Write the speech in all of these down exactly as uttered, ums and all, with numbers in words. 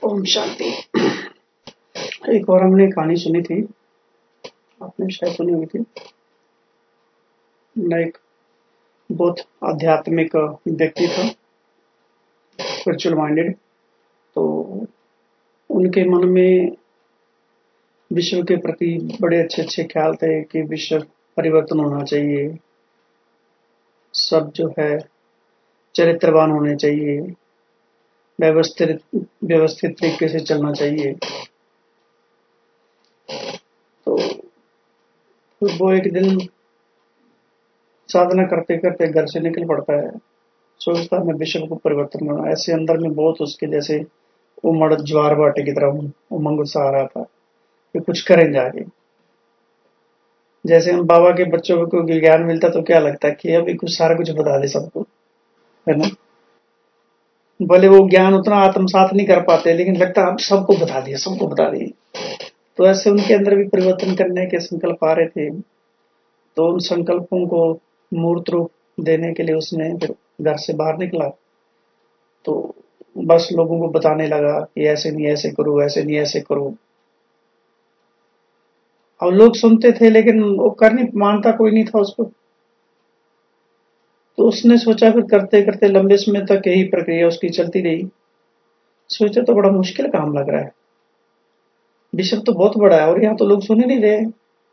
ओम शांति। एक और हमने कहानी सुनी थी, आपने शायद सुनी हुई थी। मैं एक बहुत आध्यात्मिक व्यक्ति था, स्पिरिचुअल माइंडेड। तो उनके मन में विश्व के प्रति बड़े अच्छे अच्छे ख्याल थे कि विश्व परिवर्तन होना चाहिए, सब जो है चरित्रवान होने चाहिए, व्यवस्थित व्यवस्थित तरीके से चलना चाहिए। तो फिर वो एक दिन साधना करते करते घर से निकल पड़ता है, सोचता है मैं विश्व को परिवर्तन करना। ऐसे अंदर में बहुत उसके जैसे उमड़ ज्वार बाटे की तरह उमंग उत्साह आ रहा था कि कुछ करेंगे आगे। जैसे हम बाबा के बच्चों को ज्ञान मिलता तो क्या लगता है कि अभी कुछ सारा कुछ बता दे सबको, है ना। भले वो ज्ञान उतना आत्मसात नहीं कर पाते, लेकिन लगता अब सबको बता दिया सबको बता दिए। तो ऐसे उनके अंदर भी परिवर्तन करने के संकल्प आ रहे थे। तो उन संकल्पों को मूर्त रूप देने के लिए उसने फिर घर से बाहर निकला। तो बस लोगों को बताने लगा कि ऐसे नहीं ऐसे करो, ऐसे नहीं ऐसे करो। और लोग सुनते थे लेकिन वो कर नहीं मानता, कोई नहीं था उसको। तो उसने सोचा, फिर करते करते लंबे समय तक यही प्रक्रिया उसकी चलती रही। सोचा तो बड़ा मुश्किल काम लग रहा है, विश्व तो बहुत बड़ा है और यहाँ तो लोग सुन ही नहीं रहे।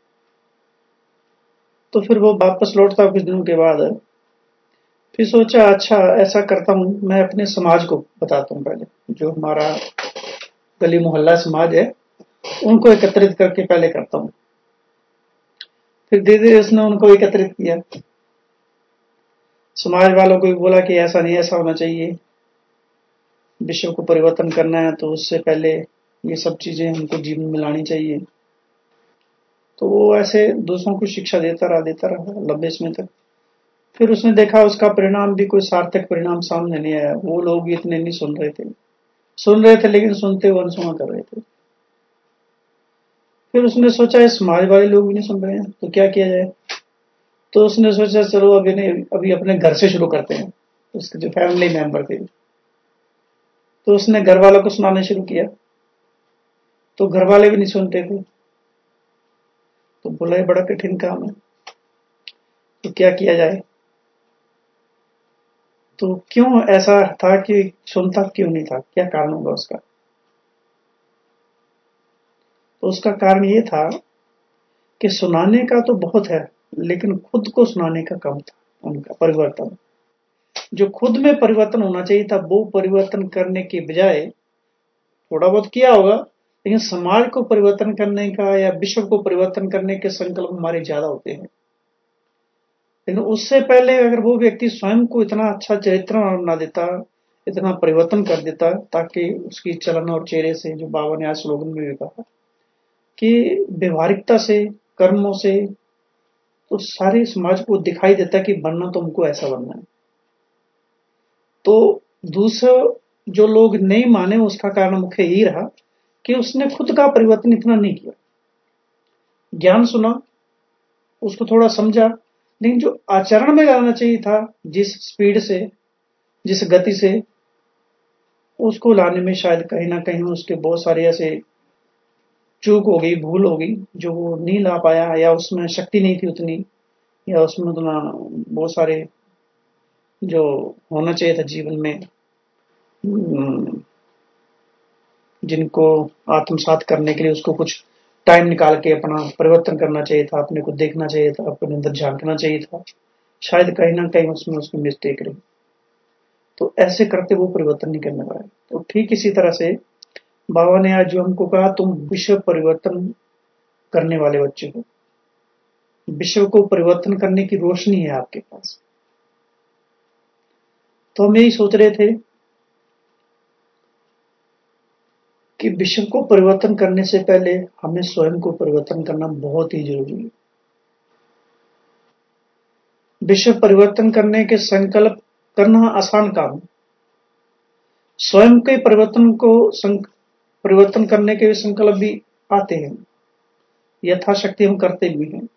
तो फिर वो वापस लौटता कुछ दिनों के बाद। फिर सोचा अच्छा ऐसा करता हूँ, मैं अपने समाज को बताता हूँ। पहले जो हमारा गली मोहल्ला समाज है उनको एकत्रित करके पहले करता हूँ। फिर धीरे धीरे उसने उनको एकत्रित किया, समाज वालों को भी बोला कि ऐसा नहीं ऐसा होना चाहिए, विश्व को परिवर्तन करना है तो उससे पहले ये सब चीजें हमको जीवन में लानी चाहिए। तो वो ऐसे दूसरों को शिक्षा देता रहा देता रहा लंबे समय तक। फिर उसने देखा उसका परिणाम भी कोई सार्थक परिणाम सामने नहीं आया। वो लोग इतने नहीं सुन रहे थे, सुन रहे थे लेकिन सुनते हुए अनसुना कर रहे थे। फिर उसने सोचा समाज वाले लोग भी नहीं सुन रहे हैं तो क्या किया जाए। तो उसने सोचा चलो अभी नहीं अभी अपने घर से शुरू करते हैं। उसके जो फैमिली मेंबर थे तो उसने घर वालों को सुनाने शुरू किया। तो घर वाले भी नहीं सुनते थे। तो बोला ये बड़ा कठिन काम है, तो क्या किया जाए। तो क्यों ऐसा था कि सुनता क्यों नहीं था, क्या कारण होगा उसका। तो उसका कारण ये था कि सुनाने का तो बहुत है लेकिन खुद को सुनाने का कम था उनका परिवर्तन। जो खुद में परिवर्तन होना चाहिए था वो परिवर्तन करने के बजाय थोड़ा बहुत किया होगा, लेकिन समाज को परिवर्तन करने का या विश्व को परिवर्तन करने के संकल्प हमारे ज्यादा होते हैं। लेकिन उससे पहले अगर वो व्यक्ति स्वयं को इतना अच्छा चरित्र बना देता, इतना परिवर्तन कर देता ताकि उसकी चलन और चेहरे से, जो बाबा ने आज स्लोगन में भी कहा कि व्यवहारिकता से, कर्मों से, तो सारे समाज को दिखाई देता कि बनना तो हमको ऐसा बनना है। तो दूसरा जो लोग नहीं माने उसका कारण मुख्य यही रहा कि उसने खुद का परिवर्तन इतना नहीं किया। ज्ञान सुना, उसको थोड़ा समझा, लेकिन जो आचरण में लाना चाहिए था, जिस स्पीड से, जिस गति से, उसको लाने में शायद कहीं ना कहीं उसके बहुत सारे ऐसे चूक हो गई, भूल हो गई, जो वो नहीं ला पाया, या उसमें शक्ति नहीं थी उतनी, या उसमें उतना बहुत सारे जो होना चाहिए था जीवन में, जिनको आत्मसात करने के लिए उसको कुछ टाइम निकाल के अपना परिवर्तन करना चाहिए था, अपने को देखना चाहिए था, अपने अंदर झांकना चाहिए था। शायद कहीं ना कहीं उसमें उसकी मिस्टेक रही। तो ऐसे करते वो परिवर्तन नहीं करने पाए। तो ठीक इसी तरह से बाबा ने आज जो हमको कहा, तुम विश्व परिवर्तन करने वाले बच्चे हो, विश्व को परिवर्तन करने की रोशनी है आपके पास। तो हम यही सोच रहे थे कि विश्व को परिवर्तन करने से पहले हमें स्वयं को परिवर्तन करना बहुत ही जरूरी है। विश्व परिवर्तन करने के संकल्प करना आसान काम, स्वयं के परिवर्तन को परिवर्तन करने के संकल्प भी आते हैं, यथाशक्ति हम करते भी हैं।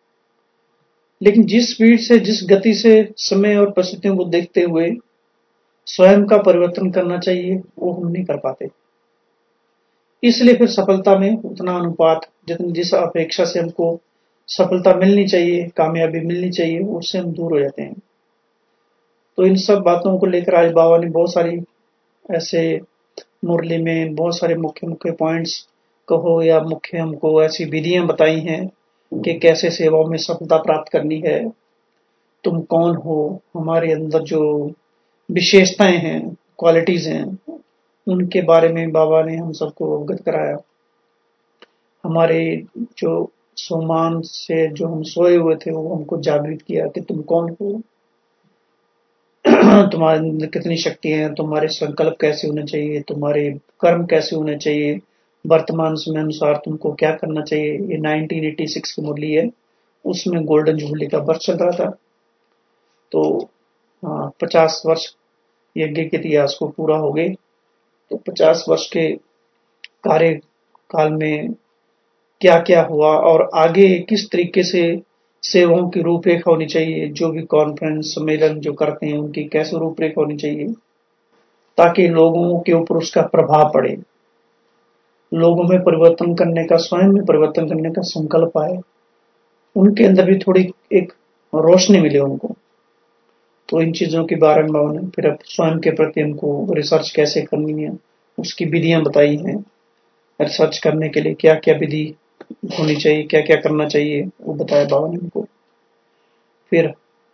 लेकिन जिस स्पीड से, जिस गति से समय और परिस्थितियों को देखते हुए स्वयं का परिवर्तन करना चाहिए, वो हम नहीं कर पाते। इसलिए फिर सफलता में उतना अनुपात, जितनी जिस अपेक्षा से हमको सफलता मिलनी चाहिए, कामयाबी मिलनी चाहिए, उससे हम दूर हो जाते हैं। तो इन सब बातों को लेकर आज बाबा ने बहुत सारी ऐसे मुरली में बहुत सारे मुख्य मुख्य पॉइंट्स कहो या मुख्य हमको ऐसी विधियां बताई हैं कि कैसे सेवाओं में सफलता प्राप्त करनी है। तुम कौन हो, हमारे अंदर जो विशेषताएं हैं, क्वालिटीज हैं, उनके बारे में बाबा ने हम सबको अवगत कराया। हमारे जो सोमान से जो हम सोए हुए थे वो हमको जागृत किया कि तुम कौन हो, तुम्हारे अंदर कितनी शक्ति है, तुम्हारे संकल्प कैसे होने चाहिए, तुम्हारे कर्म कैसे होने चाहिए, वर्तमान समय अनुसार तुमको क्या करना चाहिए। ये नाइनटीन एटी सिक्स की मुरली है, उसमें गोल्डन जुबली का वर्ष चल रहा था। तो हाँ, पचास वर्ष यज्ञ के इतिहास को पूरा हो गए। तो पचास वर्ष के कार्यकाल में क्या क्या हुआ और आगे किस तरीके से सेवाओं की रूपरेखा होनी चाहिए, जो भी कॉन्फ्रेंस सम्मेलन जो करते हैं उनकी कैसे रूपरेखा होनी चाहिए, ताकि लोगों के ऊपर उसका प्रभाव पड़े, लोगों में परिवर्तन करने का, स्वयं में परिवर्तन करने का संकल्प आए, उनके अंदर भी थोड़ी एक रोशनी मिले उनको। तो इन चीजों के बारे में उन्होंने फिर अब स्वयं के प्रति उनको रिसर्च कैसे करनी है, उसकी विधियां बताई हैं। रिसर्च करने के लिए क्या क्या विधि होनी चाहिए, क्या क्या करना चाहिए, वो बताया बाबा ने उनको। फिर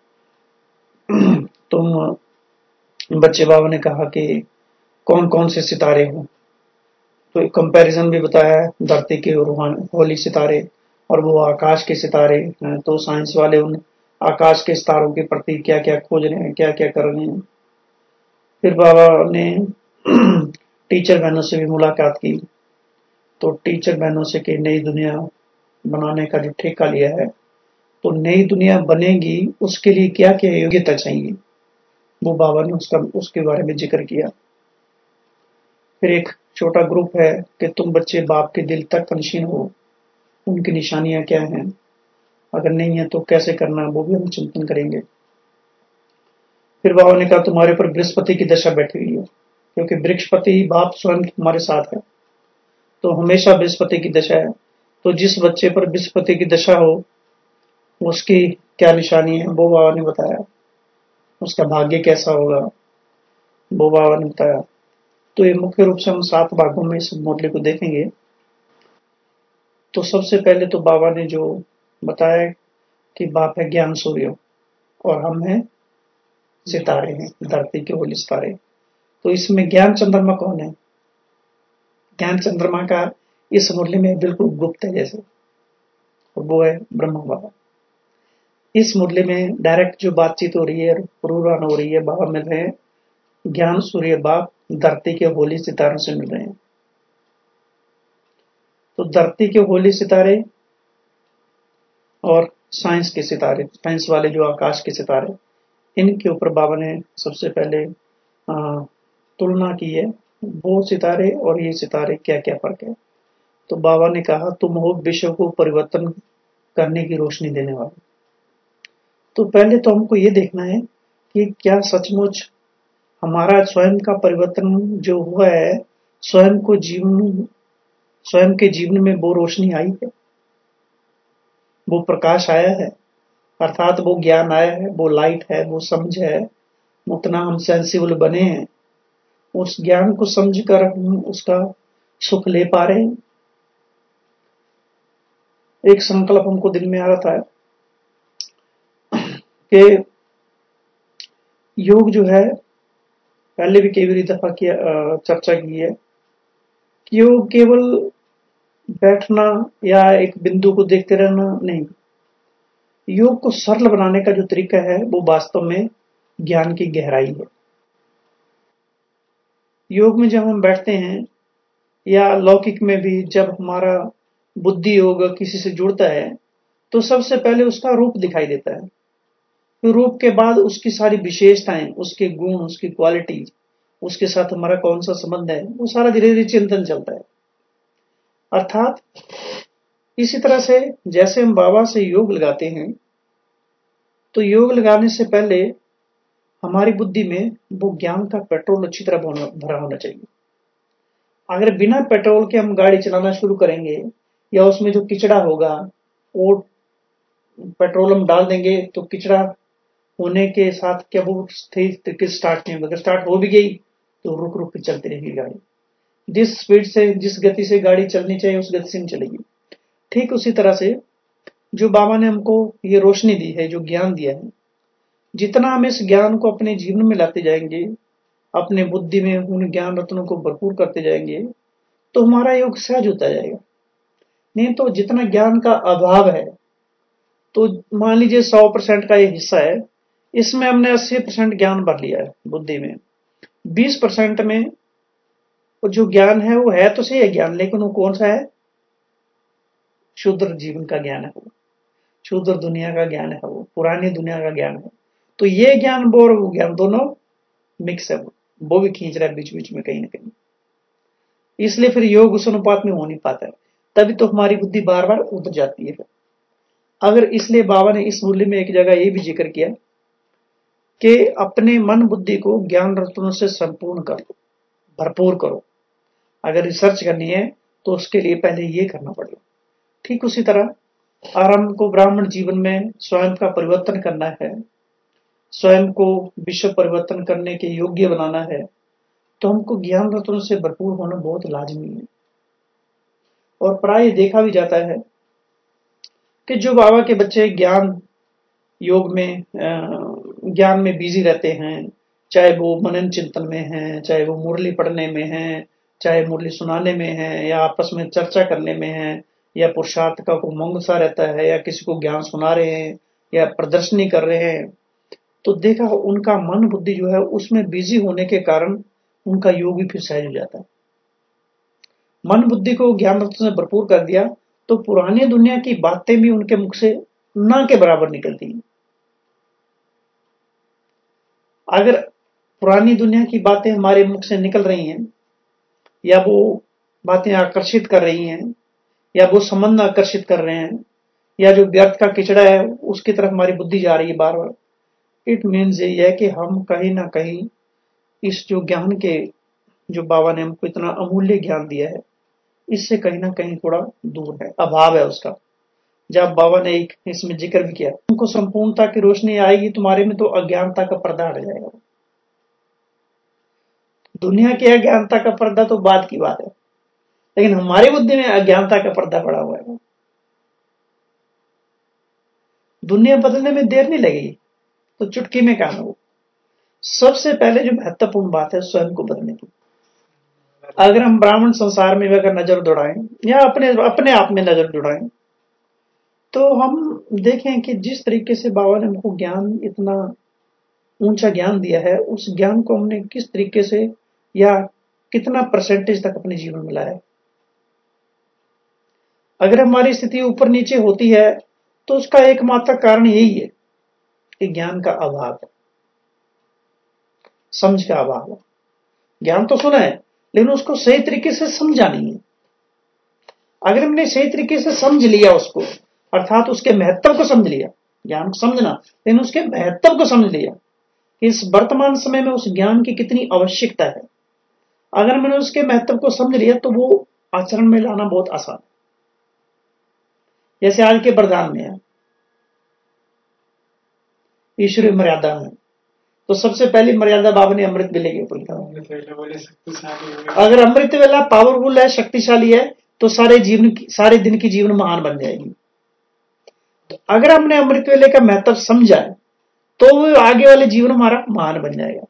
तुम बच्चे बाबा ने कहा कि कौन कौन से सितारे हों, तो एक कंपैरिजन भी बताया है, धरती के होली सितारे और वो आकाश के सितारे हैं। तो साइंस वाले उन आकाश के सितारों के प्रति क्या क्या खोज रहे हैं, क्या क्या कर रहे हैं। फिर बाबा ने टीचर बहनों से भी मुलाकात की। तो टीचर बहनों से कि नई दुनिया बनाने का जो ठेका लिया है, तो नई दुनिया बनेगी उसके लिए क्या क्या योग्यता चाहिए, वो बाबा ने उसका उसके बारे में जिक्र किया। फिर एक छोटा ग्रुप है कि तुम बच्चे बाप के दिल तक नशीन हो, उनकी निशानियां क्या हैं, अगर नहीं है तो कैसे करना है, वो भी हम चिंतन करेंगे। फिर बाबा ने कहा तुम्हारे ऊपर बृहस्पति की दशा बैठी हुई है, क्योंकि बृहस्पति बाप स्वयं तुम्हारे साथ है, तो हमेशा बृहस्पति की दशा है। तो जिस बच्चे पर बृहस्पति की दशा हो उसकी क्या निशानी है, वो बाबा ने बताया। उसका भाग्य कैसा होगा, वो बाबा ने बताया। तो ये मुख्य रूप से हम सात भागों में इस मुरली को देखेंगे। तो सबसे पहले तो बाबा ने जो बताया कि बाप है ज्ञान सूर्य और हम हैं सितारे हैं, धरती के होली सितारे। तो इसमें ज्ञान चंद्रमा कौन है? ज्ञान चंद्रमा का इस मुरली में बिल्कुल गुप्त है जैसे, और वो है ब्रह्मा बाबा। इस मुरली में डायरेक्ट जो बातचीत हो रही है, रूरान हो रही है, बाबा मिल रहे हैं ज्ञान सूर्य बाप धरती के होली सितारों से मिल रहे हैं। तो धरती के होली सितारे और साइंस के सितारे, साइंस वाले जो आकाश के सितारे, इनके ऊपर बाबा ने सबसे पहले आ, तुलना की है, वो सितारे और ये सितारे क्या क्या फर्क है। तो बाबा ने कहा तुम हो विश्व को परिवर्तन करने की रोशनी देने वाले। तो पहले तो हमको ये देखना है कि क्या सचमुच हमारा स्वयं का परिवर्तन जो हुआ है, स्वयं को जीवन स्वयं के जीवन में वो रोशनी आई है, वो प्रकाश आया है, अर्थात वो ज्ञान आया है, वो लाइट है, वो समझ है, उतना हम सेंसिबल बने हैं, उस ज्ञान को समझकर हम उसका सुख ले पा रहे हैं। एक संकल्प हमको दिल में आ रहा था कि योग जो है, पहले भी कई दफा किया चर्चा की है कि योग केवल बैठना या एक बिंदु को देखते रहना नहीं। योग को सरल बनाने का जो तरीका है वो वास्तव में ज्ञान की गहराई है। योग में जब हम बैठते हैं या लौकिक में भी जब हमारा बुद्धि योग किसी से जुड़ता है, तो सबसे पहले उसका रूप दिखाई देता है। फिर रूप के बाद उसकी सारी विशेषताएं, उसके गुण, उसकी क्वालिटी, उसके साथ हमारा कौन सा संबंध है, वो सारा धीरे धीरे चिंतन चलता है। अर्थात इसी तरह से जैसे हम बाबा से योग लगाते हैं, तो योग लगाने से पहले हमारी बुद्धि में वो ज्ञान का पेट्रोल अच्छी तरह भरा होना चाहिए। अगर बिना पेट्रोल के हम गाड़ी चलाना शुरू करेंगे या उसमें जो किचड़ा होगा वो पेट्रोल हम डाल देंगे तो किचड़ा होने के साथ क्या वो सही तरीके से स्टार्ट नहीं होगा। अगर स्टार्ट हो भी गई तो रुक रुक के चलती रहेगी गाड़ी। जिस स्पीड से जिस गति से गाड़ी चलनी चाहिए उस गति से नहीं चलेगी। ठीक उसी तरह से जो बाबा ने हमको ये रोशनी दी है, जो ज्ञान दिया है, जितना हम इस ज्ञान को अपने जीवन में लाते जाएंगे, अपने बुद्धि में उन ज्ञान रत्नों को भरपूर करते जाएंगे, तो हमारा योग सहज होता जाएगा। नहीं तो जितना ज्ञान का अभाव है, तो मान लीजिए सौ परसेंट का ये हिस्सा है, इसमें हमने अस्सी परसेंट ज्ञान भर लिया है बुद्धि में, बीस परसेंट में जो ज्ञान है वो है तो सही है ज्ञान, लेकिन वो कौन सा है? शुद्र जीवन का ज्ञान है, वो शुद्र दुनिया का ज्ञान है, वो पुरानी दुनिया का ज्ञान है। तो ये ज्ञान वो और वो ज्ञान दोनों मिक्स है, वो भी खींच रहा है बीच बीच में कहीं ना कहीं। इसलिए फिर योग उस अनुपात में हो नहीं पाता है, तभी तो हमारी बुद्धि बार बार उतर जाती है। अगर इसलिए बाबा ने इस मूल्य में एक जगह ये भी जिक्र किया कि अपने मन बुद्धि को ज्ञान रत्नों से संपूर्ण कर लो, भरपूर करो। अगर रिसर्च करनी है तो उसके लिए पहले ये करना पड़ेगा। ठीक उसी तरह अगर हमको ब्राह्मण जीवन में स्वयं का परिवर्तन करना है, स्वयं को विश्व परिवर्तन करने के योग्य बनाना है, तो हमको ज्ञान रत्नों से भरपूर होना बहुत लाजमी है। और प्राय देखा भी जाता है कि जो बाबा के बच्चे ज्ञान योग में ज्ञान में बिजी रहते हैं, चाहे वो मनन चिंतन में हैं, चाहे वो मुरली पढ़ने में हैं, चाहे मुरली सुनाने में है, या आपस में चर्चा करने में है, या पुरुषार्थ का को मंग सा रहता है, या किसी को ज्ञान सुना रहे हैं, या प्रदर्शनी कर रहे हैं, तो देखा उनका मन बुद्धि जो है उसमें बिजी होने के कारण उनका योग भी फिर सहज हो जाता है। मन बुद्धि को ज्ञान रत्न से भरपूर कर दिया तो पुरानी दुनिया की बातें भी उनके मुख से ना के बराबर निकलती हैं। अगर पुरानी दुनिया की बातें हमारे मुख से निकल रही हैं, या वो बातें आकर्षित कर रही हैं, या वो संबंध आकर्षित कर रहे हैं, या जो व्यर्थ का किचड़ा है उसकी तरफ हमारी बुद्धि जा रही है बार बार, इट मीन्स यही है कि हम कहीं ना कहीं इस जो ज्ञान के जो बाबा ने हमको इतना अमूल्य ज्ञान दिया है इससे कहीं ना कहीं थोड़ा दूर है, अभाव है उसका। जब बाबा ने एक इसमें जिक्र भी किया, तुमको संपूर्णता की रोशनी आएगी तुम्हारे में तो अज्ञानता का पर्दा हट जाएगा। दुनिया की अज्ञानता का पर्दा तो बाद की बात है, लेकिन हमारी बुद्धि में अज्ञानता का पर्दा पड़ा हुआ है। दुनिया बदलने में देर नहीं लगेगी, तो चुटकी में काम है। वो सबसे पहले जो महत्वपूर्ण बात है स्वयं को बदलने की। अगर हम ब्राह्मण संसार में अगर नजर दौड़ाएं या अपने अपने आप में नजर दौड़ाएं, तो हम देखें कि जिस तरीके से बाबा ने हमको ज्ञान इतना ऊंचा ज्ञान दिया है, उस ज्ञान को हमने किस तरीके से या कितना परसेंटेज तक अपने जीवन में लाया है। अगर हमारी स्थिति ऊपर नीचे होती है तो उसका एकमात्र कारण यही है कि ज्ञान का अभाव है, समझ का अभाव है। ज्ञान तो सुना है लेकिन उसको सही तरीके से समझा नहीं है। अगर हमने सही तरीके से समझ लिया उसको, अर्थात उसके महत्व को समझ लिया, ज्ञान को समझना लेकिन उसके महत्व को समझ लिया कि इस वर्तमान समय में उस ज्ञान की कितनी आवश्यकता है, अगर मैंने उसके महत्व को समझ लिया तो वो आचरण में लाना बहुत आसान है। जैसे आज के वरदान में है ईश्वरीय मर्यादा में, तो सबसे पहली मर्यादा बाबा ने अमृत वेले के ऊपर लिखा। अगर अमृत वेला पावरफुल है, शक्तिशाली है, तो सारे जीवन की सारे दिन की जीवन महान बन जाएगी। तो अगर हमने अमृत वेले का महत्व समझा है तो वो आगे वाले जीवन हमारा महान बन जाएगा,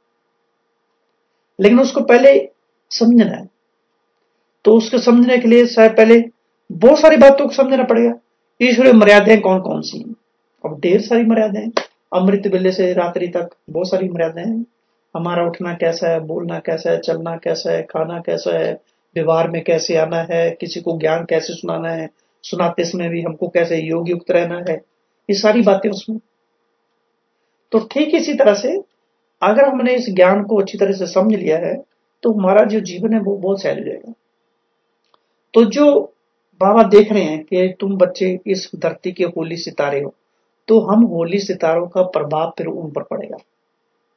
लेकिन उसको पहले समझना है। तो उसको समझने के लिए शायद पहले बहुत सारी बातों को समझना पड़ेगा। ईश्वरीय मर्यादाएं कौन कौन सी, अब ढेर सारी मर्यादाएं, अमृत वेले से रात्रि तक बहुत सारी मर्यादाएं हैं। हमारा उठना कैसा है, बोलना कैसा है, चलना कैसा है, खाना कैसा है, व्यवहार में कैसे आना है, किसी को ज्ञान कैसे सुनाना है, सुनाते समय भी हमको कैसे योग युक्त रहना है, ये सारी बातें उसमें। तो ठीक इसी तरह से अगर हमने इस ज्ञान को अच्छी तरह से समझ लिया है तो हमारा जो जीवन है वो बहुत सहज हो जाएगा। तो जो बाबा देख रहे हैं कि तुम बच्चे इस धरती के होली सितारे हो, तो हम होली सितारों का प्रभाव फिर उन पर पड़ेगा।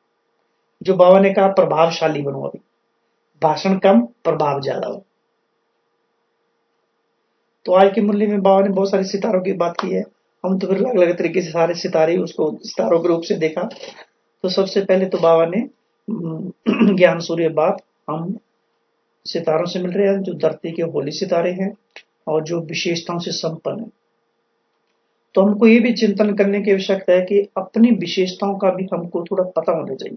जो बाबा ने कहा प्रभावशाली बनो, अभी भाषण कम प्रभाव ज्यादा हो। तो आज की मुरली में बाबा ने बहुत सारे सितारों की बात की है। हम तो फिर अलग अलग तरीके से सारे सितारे उसको सितारों के रूप से देखा। तो सबसे पहले तो बाबा ने ज्ञान सूर्य बात, हम सितारों से मिल रहे हैं जो धरती के होली सितारे हैं और जो विशेषताओं से संपन्न है। तो हमको ये भी चिंतन करने की आवश्यकता है कि अपनी विशेषताओं का भी हमको थोड़ा पता होना चाहिए,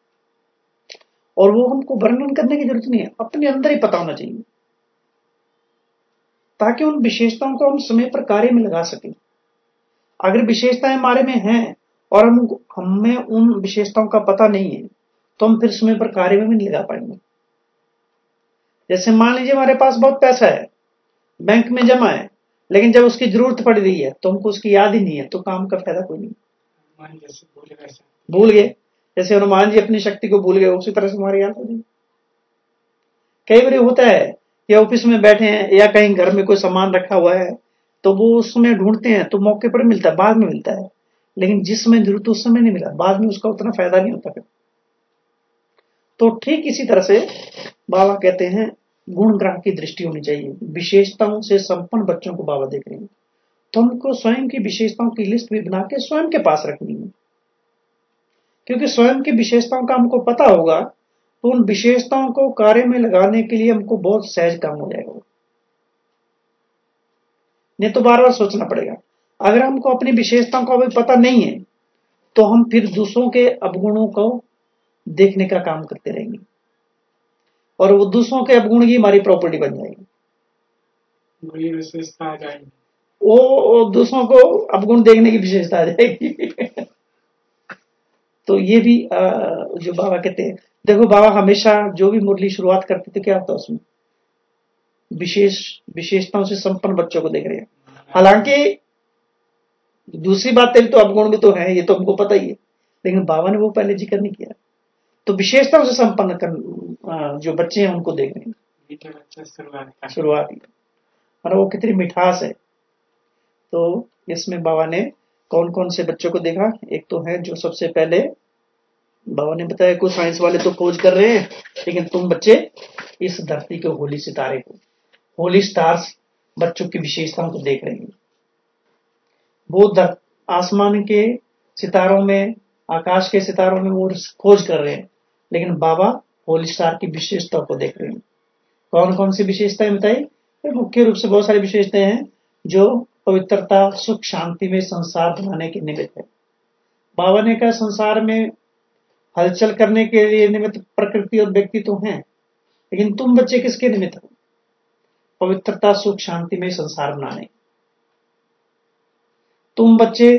और वो हमको वर्णन करने की जरूरत नहीं है, अपने अंदर ही पता होना चाहिए, ताकि उन विशेषताओं को हम समय पर कार्य में लगा सकें। अगर विशेषताएं हमारे में हैं और हम हमें उन विशेषताओं का पता नहीं है, तो हम फिर समय पर कार्य में भी नहीं लगा पाएंगे। जैसे मान लीजिए हमारे पास बहुत पैसा है, बैंक में जमा है, लेकिन जब उसकी जरूरत पड़ रही है तो हमको उसकी याद ही नहीं है, तो काम का फायदा कोई नहीं। भूल गए, जैसे हनुमान जी अपनी शक्ति को भूल गए, उसी तरह से हमारी याद हो जाएगी। कई बार होता है कि ऑफिस में बैठे हैं या कहीं घर में कोई सामान रखा हुआ है, तो वो उस समय ढूंढते हैं तो मौके पर मिलता है, बाद में मिलता है, लेकिन जिस समय जरूरत उस समय नहीं मिला, बाद में उसका उतना फायदा नहीं होता फिर। तो ठीक इसी तरह से बाबा कहते हैं गुण ग्राह की दृष्टि होनी चाहिए। विशेषताओं से संपन्न बच्चों को बाबा देख रहे हैं, तो हमको स्वयं की विशेषताओं की लिस्ट भी बना के स्वयं के पास रखनी है, क्योंकि स्वयं की विशेषताओं का हमको पता होगा तो उन विशेषताओं को कार्य में लगाने के लिए हमको बहुत सहज काम हो जाएगा, नहीं तो बार बार सोचना पड़ेगा। अगर हमको अपनी विशेषताओं का अभी पता नहीं है तो हम फिर दूसरों के अवगुणों को देखने का काम करते रहेंगे, और वो दूसरों के अवगुण ही हमारी प्रॉपर्टी बन जाएगी, वही विशेषता आ जाएगी, वो दूसरों को अवगुण देखने की विशेषता आ जाएगी। तो ये भी जो बाबा कहते हैं, देखो बाबा हमेशा जो भी मुरली शुरुआत करते थे क्या होता उसमें विशेष विशेषताओं से संपन्न बच्चों को देख रहे हैं। हालांकि दूसरी बात तेरी तो अवगुण भी तो है, ये तो हमको पता ही है, लेकिन बाबा ने वो पहले जिक्र नहीं किया। तो विशेषताओं से संपन्न कर जो बच्चे हैं उनको देख रहे हैं शुरुआत ही, और वो कितनी मिठास है। तो इसमें बाबा ने कौन कौन से बच्चों को देखा, एक तो है जो सबसे पहले बाबा ने बताया कुछ साइंस वाले तो खोज कर रहे हैं, लेकिन तुम बच्चे इस धरती के होली सितारे को, होली स्टार्स बच्चों की विशेषताओं को देख रहे हैं। वो आसमान के सितारों में, आकाश के सितारों में वो खोज कर रहे हैं, लेकिन बाबा होली स्टार की विशेषता को देख रहे हैं। कौन कौन सी विशेषताएं बताई? मुख्य रूप से बहुत सारी विशेषताएं हैं जो पवित्रता, सुख, शांति में संसार बनाने के निमित्त है। बाबा ने कहा संसार में हलचल करने के लिए निमित्त प्रकृति और व्यक्ति तो हैं, लेकिन तुम बच्चे किसके निमित्त हो? पवित्रता, सुख, शांति में संसार बनाने। तुम बच्चे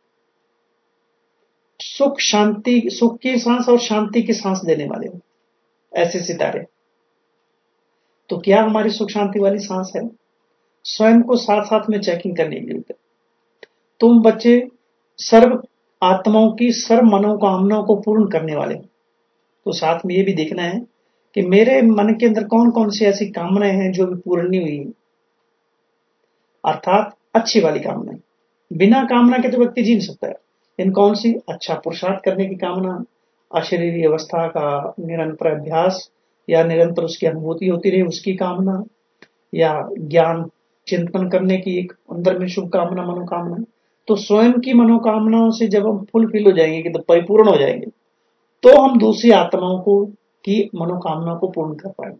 सुख शांति, सुख की सांस और शांति की सांस देने वाले हो, ऐसे सितारे। तो क्या हमारी सुख शांति वाली सांस है? स्वयं को साथ साथ में चेकिंग करने की जरूरत है। तुम बच्चे सर्व आत्माओं की सर्व मनोकामनाओं को पूर्ण करने वाले हो, तो साथ में ये भी देखना है कि मेरे मन के अंदर कौन कौन सी ऐसी कामनाएं हैं जो भी पूर्ण नहीं हुई, अर्थात अच्छी वाली कामनाएं। बिना कामना के तो व्यक्ति जी नहीं सकता है। इन कौन सी? अच्छा पुरुषार्थ करने की कामना, अशरीरी अवस्था का निरंतर अभ्यास या निरंतर उसकी अनुभूति होती रहे उसकी कामना, या ज्ञान चिंतन करने की एक अंदर में शुभ कामना, मनोकामना। तो स्वयं की मनोकामनाओं से जब हम फुलफिल हो जाएंगे कि तो परिपूर्ण हो जाएंगे, तो हम दूसरी आत्माओं को की मनोकामना को पूर्ण कर पाएंगे।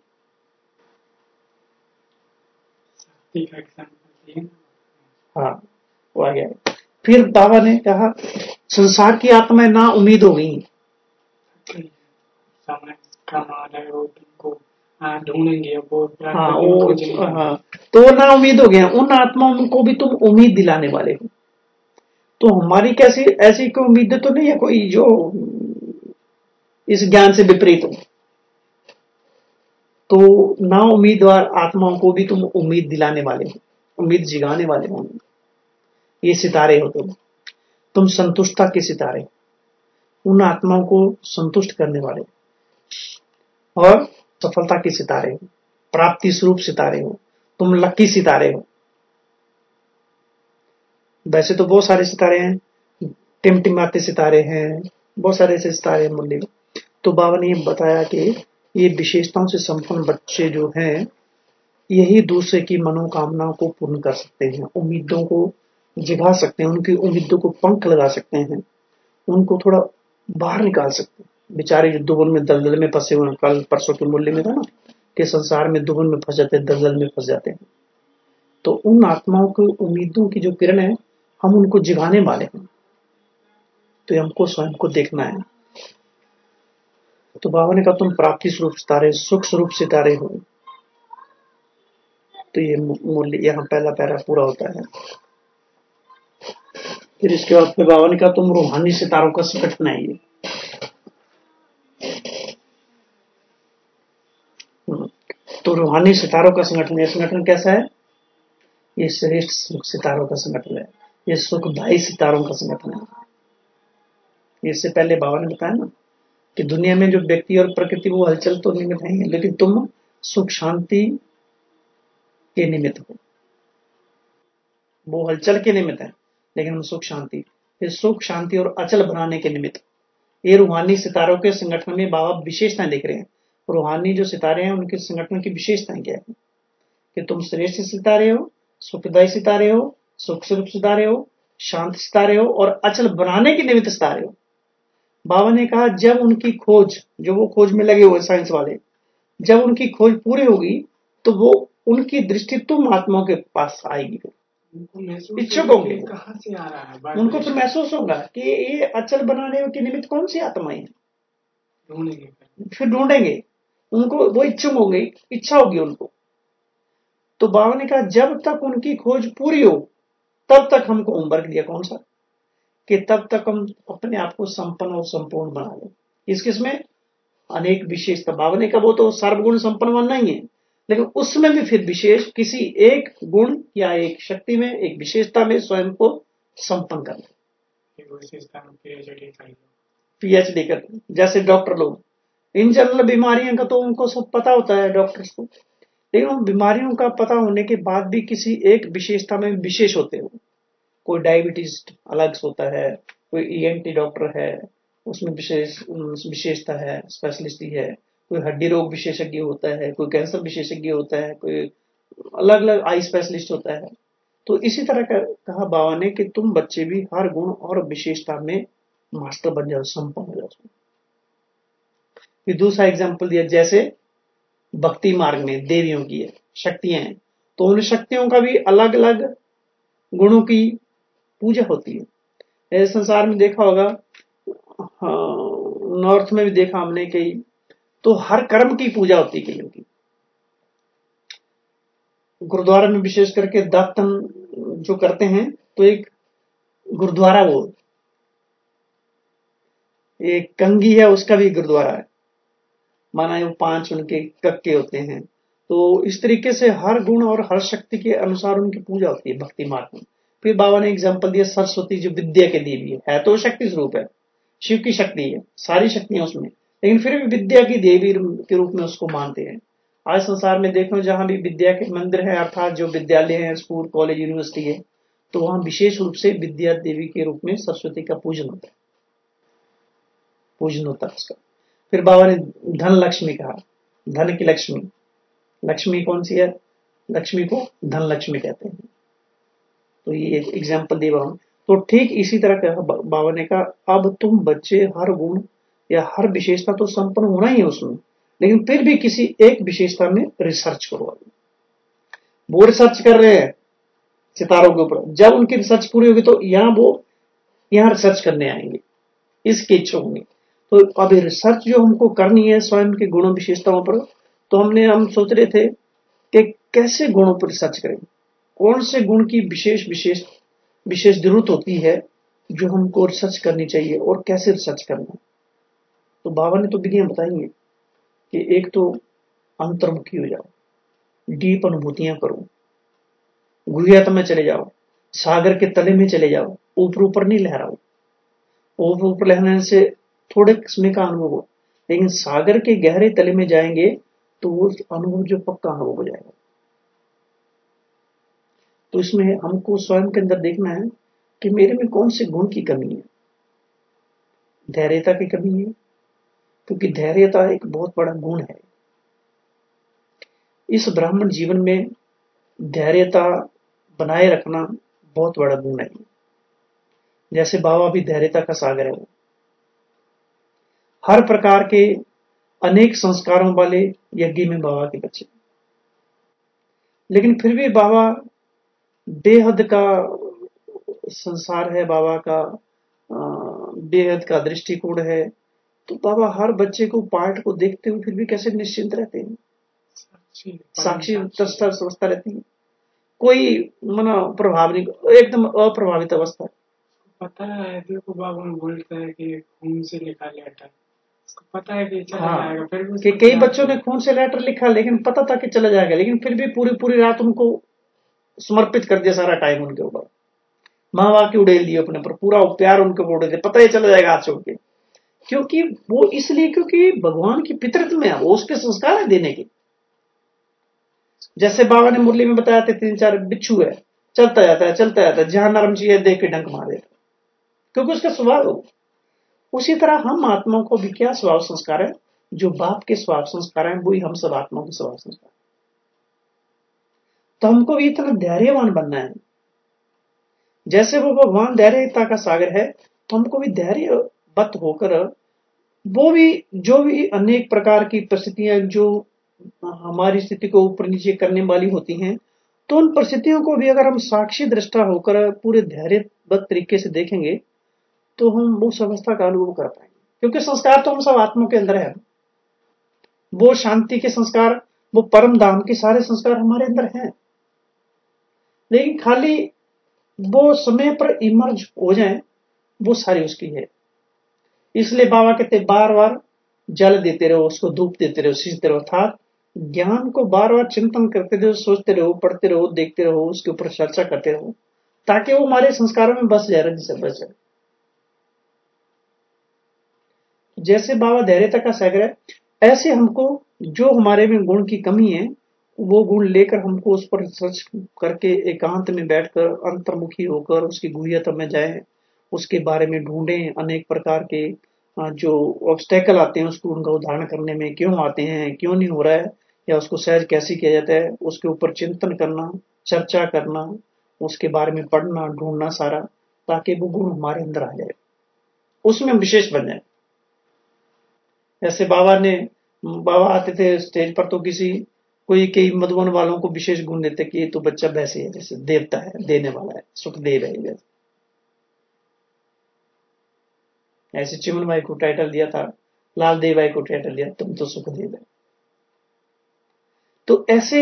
हाँ वो आ गया। फिर बाबा ने कहा संसार की आत्माएं ना उम्मीद हो गई, ढूंढेंगे वो, हाँ वो हाँ, तो वो ना उम्मीद हो गए, उन आत्माओं को भी तुम उम्मीद दिलाने वाले हो। तो हमारी कैसी ऐसी कोई उम्मीदें तो नहीं है कोई जो इस ज्ञान से विपरीत हो। तो ना उम्मीदवार आत्माओं को भी तुम उम्मीद दिलाने वाले हो, उम्मीद जिगाने वाले हो। ये सितारे हो तुम तुम संतुष्टता के सितारे, उन आत्माओं को संतुष्ट करने वाले और सफलता के सितारे हो, प्राप्ति स्वरूप सितारे हो, तुम लकी सितारे हो। वैसे तो बहुत सारे सितारे हैं, टिमटिमाते सितारे हैं, बहुत सारे ऐसे सितारे हैं मुरली में। तो बाबा ने ये बताया कि ये विशेषताओं से संपन्न बच्चे जो हैं यही दूसरे की मनोकामनाओं को पूर्ण कर सकते हैं, उम्मीदों को जगा सकते हैं, उनकी उम्मीदों को पंख लगा सकते हैं, उनको थोड़ा बाहर निकाल सकते हैं। बेचारे जो दुबन में दलदल में फंसे हुए, कल परसों के मूल्य में था ना कि संसार में दुबन में फंस जाते हैं, दलदल में फंस जाते हैं। तो उन आत्माओं की उम्मीदों की जो किरण है हम उनको जगाने वाले हैं, तो हमको स्वयं को देखना है। तो बाबा ने कहा तुम प्राप्ति स्वरूप सितारे, सुख स्वरूप सितारे हो। तो ये मूल्य यहाँ पहला पैरा पूरा होता है। फिर इसके बाद फिर बाबा ने कहा तुम रूहानी सितारों का संगठन है ये। तो रूहानी सितारों का संगठन, ये संगठन कैसा है? ये श्रेष्ठ सुख सितारों का संगठन है, ये सुखदायी सितारों का संगठन है। इससे पहले बाबा ने बताया ना कि दुनिया में जो व्यक्ति और प्रकृति वो हलचल तो निमित्त है, लेकिन तुम सुख शांति के निमित्त हो। वो हलचल के निमित्त है लेकिन हम सुख शांति, फिर सुख शांति और अचल बनाने के निमित्त। ये रूहानी सितारों के संगठन में बाबा विशेषताएं देख रहे हैं। रूहानी जो सितारे हैं उनके संगठन की विशेषताएं क्या है कि तुम श्रेष्ठ सितारे हो, सुखदायी सितारे हो, सुख स्वरूप सितारे हो, शांत सितारे हो और अचल बनाने के निमित्त सितारे हो। बाबा ने कहा जब उनकी खोज, जो वो खोज में लगे हुए साइंस वाले, जब उनकी खोज पूरी होगी तो वो उनकी दृष्टि तुम आत्माओं के पास आएगी। इच्छुक होंगे, कहाँ से आ रहा है, उनको फिर महसूस होगा कि ये अचल बनाने के निमित्त कौन सी आत्माएं हैं, ढूंढेंगे, फिर ढूंढेंगे उनको, वो इच्छुक होंगे, इच्छा होगी उनको। तो बाबा ने कहा जब तक उनकी खोज पूरी हो तब तक हमको होमवर्क दिया कौन सा कि तब तक हम अपने आप को संपन्न और संपूर्ण बना लें। इस किसमें अनेक विशेषता, बाबा ने कहा वो तो सर्वगुण संपन्न बनना ही है, लेकिन उसमें भी फिर विशेष किसी एक गुण या एक शक्ति में, एक विशेषता में स्वयं को संपन्न करना। पीएचडी कर, जैसे डॉक्टर लोग इन जनरल बीमारियों का तो उनको सब पता होता है डॉक्टर्स को, लेकिन उन बीमारियों का पता होने के बाद भी किसी एक विशेषता में विशेष होते हो। कोई डायबिटीज अलग होता है, कोई ईएनटी डॉक्टर है उसमें विशेष विशेषता है, स्पेशलिस्टी है, कोई हड्डी रोग विशेषज्ञ होता है, कोई कैंसर विशेषज्ञ होता है, कोई अलग अलग आई स्पेशलिस्ट होता है। तो इसी तरह का कहा बाबा ने कि तुम बच्चे भी हर गुण और विशेषता में मास्टर बन जाओ, संपन्न हो जाओ। फिर दूसरा एग्जाम्पल दिया, जैसे भक्ति मार्ग में देवियों की है, शक्तियां हैं, तो उन शक्तियों का भी अलग अलग गुणों की पूजा होती है। ऐसे संसार में देखा होगा, नॉर्थ में भी देखा हमने कई, तो हर कर्म की पूजा होती है कईयों की। गुरुद्वारा में विशेष करके दातन जो करते हैं तो एक गुरुद्वारा, वो एक कंगी है उसका भी गुरुद्वारा है, माना वो पांच उनके कक्के होते हैं। तो इस तरीके से हर गुण और हर शक्ति के अनुसार उनकी पूजा होती है भक्ति मार्ग में। फिर बाबा ने एग्जाम्पल दिया सरस्वती जो विद्या के देवी है, है तो शक्ति स्वरूप है, शिव की शक्ति है, सारी शक्तियां उसमें, लेकिन फिर भी विद्या की देवी के रूप में उसको मानते हैं। आज संसार में देखो जहां भी विद्या के मंदिर है, अर्थात जो विद्यालय है, स्कूल कॉलेज यूनिवर्सिटी है, तो वहां विशेष रूप से विद्या देवी के रूप में सरस्वती का पूजन होता है, पूजन होता है उसका। फिर बाबा ने धन लक्ष्मी कहा, धन की लक्ष्मी, लक्ष्मी कौन सी है, लक्ष्मी को धन लक्ष्मी कहते हैं। तो ये एग्जाम्पल दिया बाबा। तो ठीक इसी तरह का बाबा ने कहा अब तुम बच्चे हर गुण या हर विशेषता तो संपन्न होना ही है उसमें, लेकिन फिर भी किसी एक विशेषता में रिसर्च करो। वो रिसर्च कर रहे हैं सितारों के ऊपर, जब उनकी रिसर्च पूरी होगी तो यहाँ वो यहाँ रिसर्च करने आएंगे, इसके इच्छुक होंगे। तो अभी रिसर्च जो हमको करनी है स्वयं के गुणों विशेषताओं पर, तो हमने हम सोच रहे थे कि कैसे गुणों पर रिसर्च करें, कौन से गुण की विशेष विशेष विशेष जरूरत होती है जो हमको रिसर्च करनी चाहिए और कैसे रिसर्च करना है। तो बाबा ने तो विधियां बताई हैं कि एक तो अंतर्मुखी हो जाओ, डीप अनुभूतियां करो, गुह्यता में चले जाओ, सागर के तले में चले जाओ, ऊपर ऊपर नहीं लहराओ। ऊपर ऊपर लहराने से थोड़े समय का अनुभव हो, लेकिन सागर के गहरे तले में जाएंगे तो वो अनुभव जो पक्का अनुभव हो जाएगा। तो इसमें हमको स्वयं के अंदर देखना है कि मेरे में कौन से गुण की कमी है। धैर्यता की कमी है, क्योंकि धैर्यता एक बहुत बड़ा गुण है। इस ब्राह्मण जीवन में धैर्यता बनाए रखना बहुत बड़ा गुण है। जैसे बाबा भी धैर्यता का सागर है। हर प्रकार के अनेक संस्कारों वाले यज्ञ में बाबा के बच्चे, लेकिन फिर भी बाबा बेहद का संसार है, बाबा का बेहद का दृष्टिकोण है। तो बाबा हर बच्चे को पाठ को देखते हुए फिर भी कैसे निश्चिंत रहते हैं, साक्षी अवस्था रहती है, कोई मना प्रभाव नहीं, एकदम अप्रभावित अवस्था। पता है, देखो बाबा बोलता है कि खून से लिखा लेटर, पता है कि चला हाँ, जाएगा। फिर भी कि कई बच्चों ने खून से लेटर लिखा, लेकिन पता था कि चला जाएगा, लेकिन फिर भी पूरी पूरी रात उनको समर्पित कर दिया, सारा टाइम उनके ऊपर, माँ बाप की उड़ेल दी अपने पर, पूरा प्यार उनके ऊपर उड़ेल दिया, पता ही चला जाएगा हाथ छोड़ के। क्योंकि वो इसलिए क्योंकि भगवान की पितृत्व में है, वो उसके संस्कार है देने के। जैसे बाबा ने मुरली में बताया था, तीन चार बिच्छू है, चलता जाता है चलता जाता है, जहां नरम चीज देख के डंक मार देता, क्योंकि उसका स्वभाव हो। उसी तरह हम आत्माओं को भी क्या स्वभाव संस्कार है, जो बाप के स्वभाव संस्कार है, वही हम सब आत्माओं के स्वभाव संस्कार। तो हमको भी इतना धैर्यवान बनना है, जैसे वो भगवान धैर्यता का सागर है, तो हमको भी धैर्यवत होकर वो भी जो भी अनेक प्रकार की परिस्थितियां जो हमारी स्थिति को ऊपर नीचे करने वाली होती हैं, तो उन परिस्थितियों को भी अगर हम साक्षी दृष्टा होकर पूरे धैर्यवत तरीके से देखेंगे, तो हम उस अवस्था का अनुभव कर पाएंगे। क्योंकि संस्कार तो हम सब आत्मा के अंदर है, वो शांति के संस्कार, वो परम धाम के सारे संस्कार हमारे अंदर हैं, लेकिन खाली वो समय पर इमर्ज हो जाए, वो सारी उसकी है। इसलिए बाबा कहते बार बार जल देते रहो, उसको धूप देते रहो, सींचते रहो, अर्थात ज्ञान को बार बार चिंतन करते रहो, सोचते रहो, पढ़ते रहो, देखते रहो, उसके ऊपर चर्चा करते रहो, ताकि वो हमारे संस्कारों में बस जाए, रज से बस जाए। जैसे बाबा धैर्यता का सागर है, ऐसे हमको जो हमारे में गुण की कमी है, वो गुण लेकर हमको उस पर रिसर्च करके एकांत में बैठकर अंतर्मुखी होकर उसकी गुह्यता में जाए, उसके बारे में ढूंढें। अनेक प्रकार के जो ऑब्स्टेकल आते हैं उसको उनका उदाहरण करने में, क्यों आते हैं, क्यों नहीं हो रहा है, या उसको सहज कैसे किया जाता है, उसके ऊपर चिंतन करना, चर्चा करना, उसके बारे में पढ़ना, ढूंढना सारा, ताकि वो गुण हमारे अंदर आ जाए, उसमें हम विशेष बन जाए। जैसे बाबा ने बाबा आते थे स्टेज पर, तो किसी कोई कई मधुबन वालों को विशेष गुण देते कि ये तो बच्चा वैसे है, जैसे देवता है, देने वाला है, सुखदेव है। जैसे ऐसे चिमन भाई को टाइटल दिया था, लाल देव भाई को टाइटल दिया, तुम तो सुखदेव है। तो ऐसे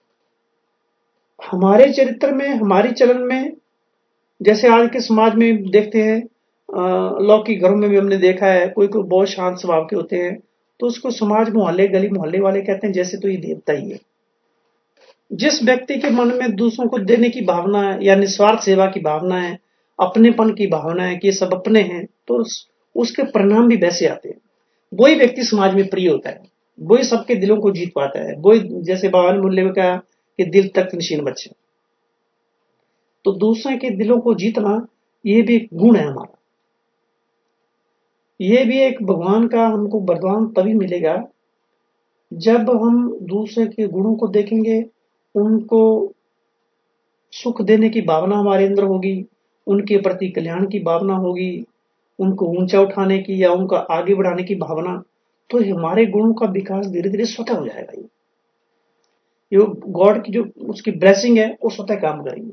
हमारे चरित्र में, हमारी चलन में, जैसे आज के समाज में देखते हैं, लौकिक घरों में भी हमने देखा है, कोई कोई बहुत शांत स्वभाव के होते हैं, तो उसको समाज मोहल्ले गली मोहल्ले वाले कहते हैं जैसे तो ये देवता ही है। जिस व्यक्ति के मन में दूसरों को देने की भावना है, या निस्वार्थ सेवा की भावना है, अपनेपन की भावना है कि ये सब अपने हैं, तो उस, उसके परिणाम भी वैसे आते हैं। वही व्यक्ति समाज में प्रिय होता है, वही सबके दिलों को जीत पाता है, वही, जैसे बाबा ने मूल्य में कहा कि दिल तक निशीन बच्चे। तो दूसरे के दिलों को जीतना, ये भी एक गुण है हमारा। ये भी एक भगवान का हमको वरदान तभी मिलेगा जब हम दूसरे के गुणों को देखेंगे, उनको सुख देने की भावना हमारे अंदर होगी, उनके प्रति कल्याण की भावना होगी, उनको ऊंचा उठाने की या उनका आगे बढ़ाने की भावना, तो हमारे गुणों का विकास धीरे धीरे स्वतः हो जाएगा। ये गॉड की जो उसकी ब्लेसिंग है, वो स्वतः काम करेंगे।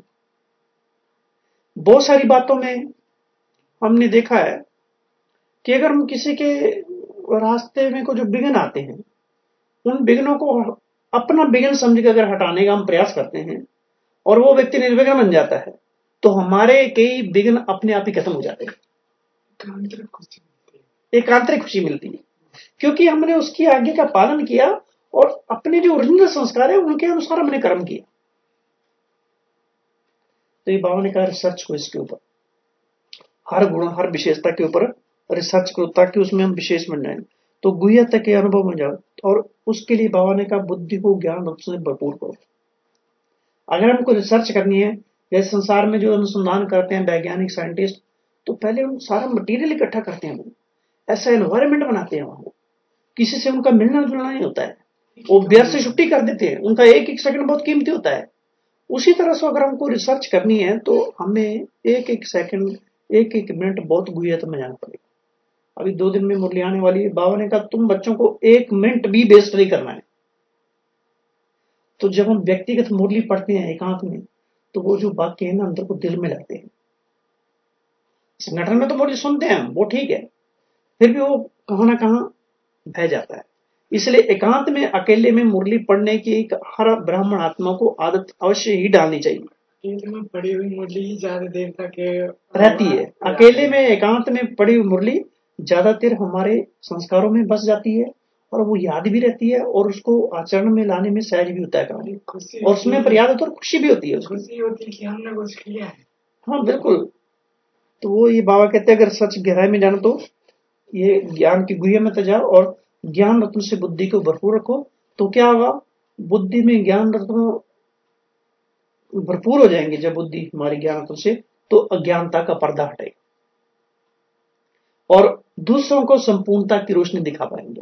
बहुत सारी बातों में हमने देखा है कि अगर हम किसी के रास्ते में को जो विघ्न आते हैं, उन विघ्नों को अपना विघ्न समझ कर अगर हटाने का हम प्रयास करते हैं और वो व्यक्ति निर्विघ्न बन जाता है, तो हमारे कई विघ्न अपने आप ही खत्म हो जाते हैं। एक आंतरिक खुशी मिलती है, क्योंकि हमने उसकी आज्ञा का पालन किया और अपने जो ओरिजिनल संस्कार है उनके अनुसार हमने कर्म किया। तो ये बाबा ने कहा रिसर्च को इसके ऊपर, हर गुण हर विशेषता के ऊपर रिसर्च करो, ताकि उसमें हम विशेष बन जाए, तो गुह्यता के अनुभव में जाओ। और उसके लिए बाबा ने कहा बुद्धि को ज्ञान से भरपूर करो। अगर हमको रिसर्च करनी है, जैसे संसार में जो अनुसंधान करते हैं वैज्ञानिक साइंटिस्ट, तो पहले हम सारा मटेरियल इकट्ठा करते हैं, ऐसा एनवायरमेंट बनाते हैं वहां, किसी से उनका मिलना जुलना नहीं होता है, वो व्यर्थ से छुट्टी कर देते हैं, उनका एक एक सेकंड बहुत कीमती होता है। उसी तरह से अगर हमको रिसर्च करनी है तो हमें एक एक सेकंड, एक एक मिनट बहुत गुह्यत में जाना पड़ेगा। अभी दो दिन में मुरली आने वाली है, बाबा ने कहा तुम बच्चों को एक मिनट भी वेस्ट नहीं करना है। तो जब हम व्यक्तिगत मुरली पढ़ते हैं एकांत में, तो वो जो वाक्य है ना अंदर को दिल में लगते हैं। संगठन में तो मुरली सुनते हैं हम, वो ठीक है, फिर भी वो कहां ना कहां बह जाता है। इसलिए एकांत में अकेले में मुरली पढ़ने की एक हर ब्राह्मण आत्मा को आदत अवश्य ही डालनी चाहिए। अकेले में पड़ी हुई मुरली ही ज्यादा देर तक रहती है, अकेले में एकांत में पड़ी हुई मुरली ज्यादा देर हमारे संस्कारों में बस जाती है और वो याद भी रहती है और उसको आचरण में लाने में सहज भी होता है काम, और उसमें प्रयास और खुशी भी होती है, खुशी होती है कि हमने कुछ किया है। हाँ बिल्कुल। तो वो ये बाबा कहते हैं अगर सच गहराई में जानो तो ये ज्ञान की गुह्य में तो जाओ और ज्ञान रत्न से बुद्धि को भरपूर रखो, तो क्या होगा, बुद्धि में ज्ञान रत्न भरपूर हो जाएंगे। जब बुद्धि हमारी ज्ञान रत्न से, तो अज्ञानता का पर्दा हटेगा और दूसरों को संपूर्णता की रोशनी दिखा पाएंगे।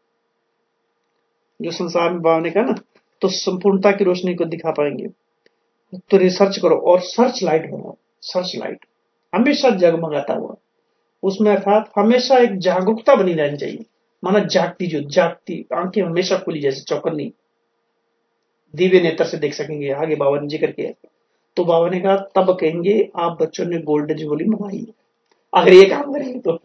जो संसार में बाबा ने कहा ना, तो संपूर्णता की रोशनी को दिखा पाएंगे। तो रिसर्च करो और सर्च लाइट बनाओ, सर्च लाइट हमेशा जगमगाता हुआ, उसमें अर्थात हमेशा एक जागरूकता बनी रहनी चाहिए, माना जागती, जो जागती आंखें हमेशा खुली जैसे चौकन्नी, दिव्य नेत्र से देख सकेंगे। आगे बाबा ने जिक्र किया, तो बाबा ने कहा तब कहेंगे आप बच्चों ने गोल्डन जुबली मनाई, अगर ये काम करेंगे तो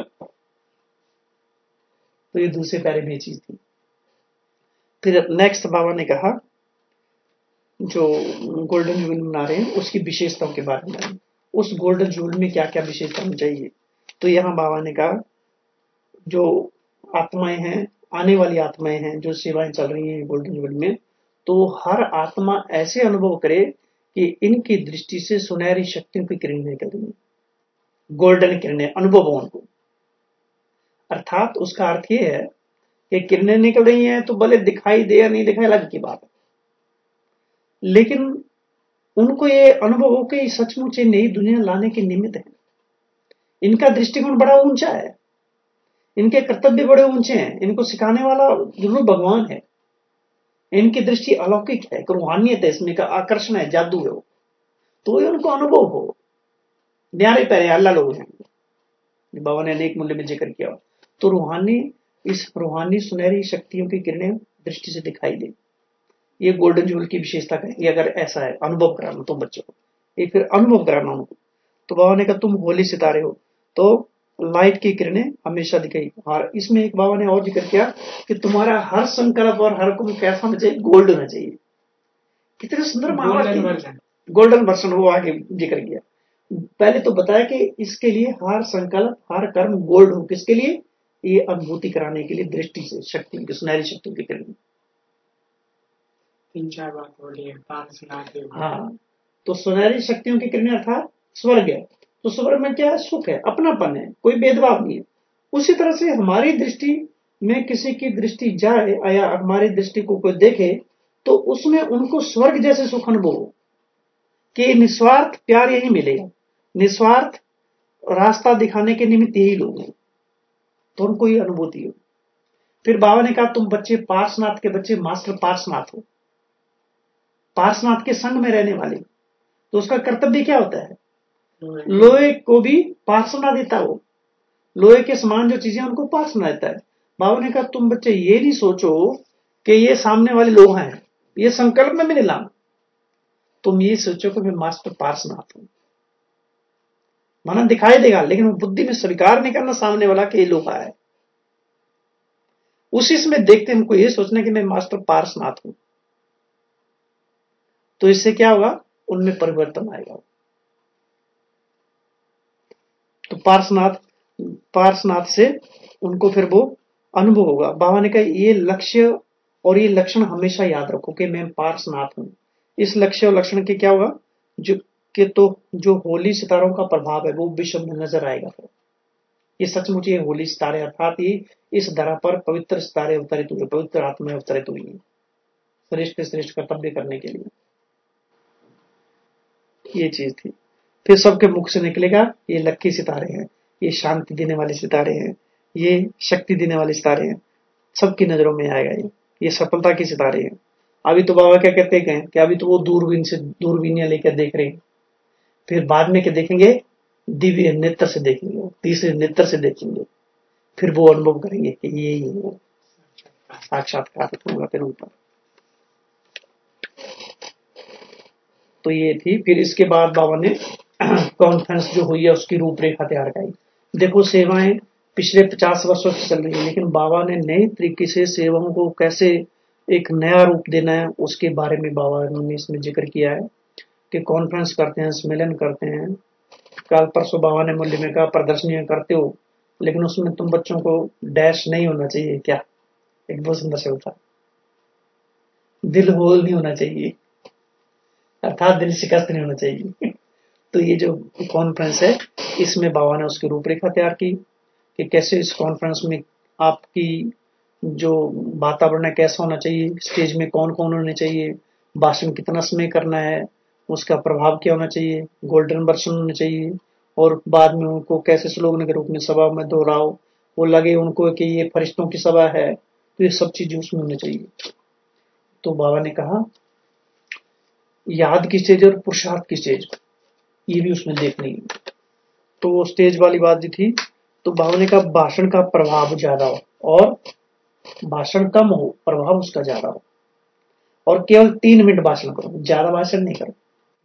तो ये दूसरे प्यारे में चीज थी। फिर नेक्स्ट बाबा ने कहा जो गोल्डन जुबली मना रहे हैं उसकी विशेषताओं के बारे में, उस गोल्डन जुबली में क्या क्या विशेषता होनी चाहिए। तो यहां बाबा ने कहा जो आत्माएं हैं, आने वाली आत्माएं हैं जो सेवाएं चल रही हैं गोल्डन जुबली में, तो हर आत्मा ऐसे अनुभव करे कि इनकी दृष्टि से सुनहरी शक्तियों की किरणें निकल रही हैं, गोल्डन किरणें अनुभव उनको। अर्थात उसका अर्थ यह है कि किरणें निकल रही हैं तो भले दिखाई दे या नहीं दिखाई अलग की बात है, लेकिन उनको ये अनुभव हो कि सचमुच नई दुनिया लाने के निमित्त है। इनका दृष्टिकोण बड़ा ऊंचा है, इनके कर्तव्य बड़े ऊंचे हैं, इनको सिखाने वाला जरूर भगवान है, इनकी दृष्टि अलौकिक है, रूहानियत है, इसमें का आकर्षण है, जादू है वो, तो ये उनको अनुभव हो। न्यारे प्यारे अल्लाह लोग हैं, बाबा ने अनेक मूल्य में जिक्र किया। तो रूहानी, इस रूहानी सुनहरी शक्तियों की किरणें दृष्टि से दिखाई दे, ये गोल्डन जुबल की विशेषता कहेंगे। अगर ऐसा है अनुभव कराना तुम बच्चों को, ये फिर अनुभव कराना उनको। तो बाबा ने कहा तुम होली सितारे हो, तो लाइट की किरणें हमेशा दिखाई। और इसमें एक बाबा ने और जिक्र किया कि तुम्हारा हर संकल्प और हर कुम कैसा होना चाहिए, गोल्ड होना चाहिए। कितने सुंदर महावाक्य, गोल्डन वर्षन वो आगे जिक्र किया। पहले तो बताया कि इसके लिए हर संकल्प हर कर्म गोल्ड हो, किसके लिए, ये अनुभूति कराने के लिए, दृष्टि से शक्ति की, सुनहरी शक्ति की किरण। तीन चार बात बोली, पांच सुनाते हुए। हाँ, तो सुनहरी शक्तियों की किरणें अर्थात स्वर्ग है। तो स्वर्ग में क्या है, सुख है, अपनापन है, कोई भेदभाव नहीं है। उसी तरह से हमारी दृष्टि में किसी की दृष्टि जाए या हमारी दृष्टि को कोई देखे, तो उसमें उनको स्वर्ग जैसे सुख अनुभव हो कि निस्वार्थ प्यार यही मिलेगा, निस्वार्थ रास्ता दिखाने के निमित्त यही लोग हैं, तो उनको ये अनुभूति हो। फिर बाबा ने कहा तुम बच्चे पार्शनाथ के बच्चे मास्टर पार्शनाथ हो, पार्शनाथ के संग में रहने वाले, तो उसका कर्तव्य क्या होता है, लोहे को भी पार्शना देता हो, लोहे के समान जो चीजें उनको पार्शना देता है। बाबा ने कहा तुम बच्चे ये नहीं सोचो कि ये सामने वाले लोग हैं, ये संकल्प में भी नहीं लाना, तुम ये सोचो कि मैं मास्टर पार्शनाथ हूं। माना दिखाई देगा लेकिन वो बुद्धि में स्वीकार नहीं करना सामने वाला कि ये लोहा है, उसी समय देखते हमको ये सोचना कि मैं मास्टर पार्शनाथ हूं। तो इससे क्या होगा, उनमें परिवर्तन आएगा। तो पार्शनाथ पार्शनाथ से उनको फिर वो अनुभव होगा। बाबा ने कहा ये लक्ष्य और ये लक्षण हमेशा याद रखो कि मैं पार्शनाथ हूं। इस लक्ष्य और लक्षण के क्या होगा, जो कि तो जो होली सितारों का प्रभाव है वो विश्व में नजर आएगा। फिर ये सचमुच ये होली सितारे अर्थात ये इस धरा पर पवित्र सितारे अवतरित हुए, पवित्र आत्मा अवतरित हुई है श्रेष्ठ श्रेष्ठ कर्तव्य करने के लिए। ये चीज थी। फिर सबके मुख से निकलेगा ये लक्की सितारे हैं, ये शांति देने वाले सितारे हैं, ये शक्ति देने वाले सितारे हैं। सबकी नजरों में आएगा। ये ये सफलता के सितारे हैं। अभी तो बाबा क्या कहते हैं कि अभी तो वो दूरबीन से दूरबीनियां लेकर देख रहे हैं, फिर बाद में क्या देखेंगे, दिव्य नेत्र से देखेंगे, तीसरे नेत्र से देखेंगे, फिर वो अनुभव करेंगे कि ये ये साक्षात्कार होगा फिर ऊपर। तो ये थी। फिर इसके बाद बाबा ने कॉन्फ्रेंस जो हुई है उसकी रूपरेखा तैयार कराई। देखो सेवाएं पिछले पचास वर्षों से चल रही है, लेकिन बाबा ने नए तरीके से सेवाओं को कैसे एक नया रूप देना है उसके बारे में बाबा ने इसमें जिक्र किया है कि कॉन्फ्रेंस करते हैं, सम्मेलन करते हैं। कल परसों बाबा ने मूल्य में कहा प्रदर्शनियां करते हो, लेकिन उसमें तुम बच्चों को डैश नहीं होना चाहिए क्या? एक बहुत सुंदर से होता, दिल होल नहीं होना चाहिए, अर्थात दिल शिकस्त नहीं होना चाहिए। तो ये जो कॉन्फ्रेंस है इसमें बाबा ने उसकी रूपरेखा तैयार की कि कैसे इस कॉन्फ्रेंस में आपकी जो वातावरण है कैसा होना चाहिए, स्टेज में कौन कौन होने चाहिए, भाषण कितना समय करना है, उसका प्रभाव क्या होना चाहिए, गोल्डन वर्षन होने चाहिए, और बाद में उनको कैसे स्लोगन के रूप में सभा में दोहराओ, वो लगे उनको कि ये फरिश्तों की सभा है, तो ये सब चीजें उसमें होनी चाहिए। तो बाबा ने कहा याद की स्टेज और पुरुषार्थ की स्टेज ये भी उसमें देखनी है। तो वो स्टेज वाली बात भी थी। तो बाबा ने कहा भाषण का प्रभाव ज्यादा हो और भाषण कम हो, प्रभाव उसका ज्यादा हो, और केवल तीन मिनट भाषण करो, ज्यादा भाषण नहीं करो।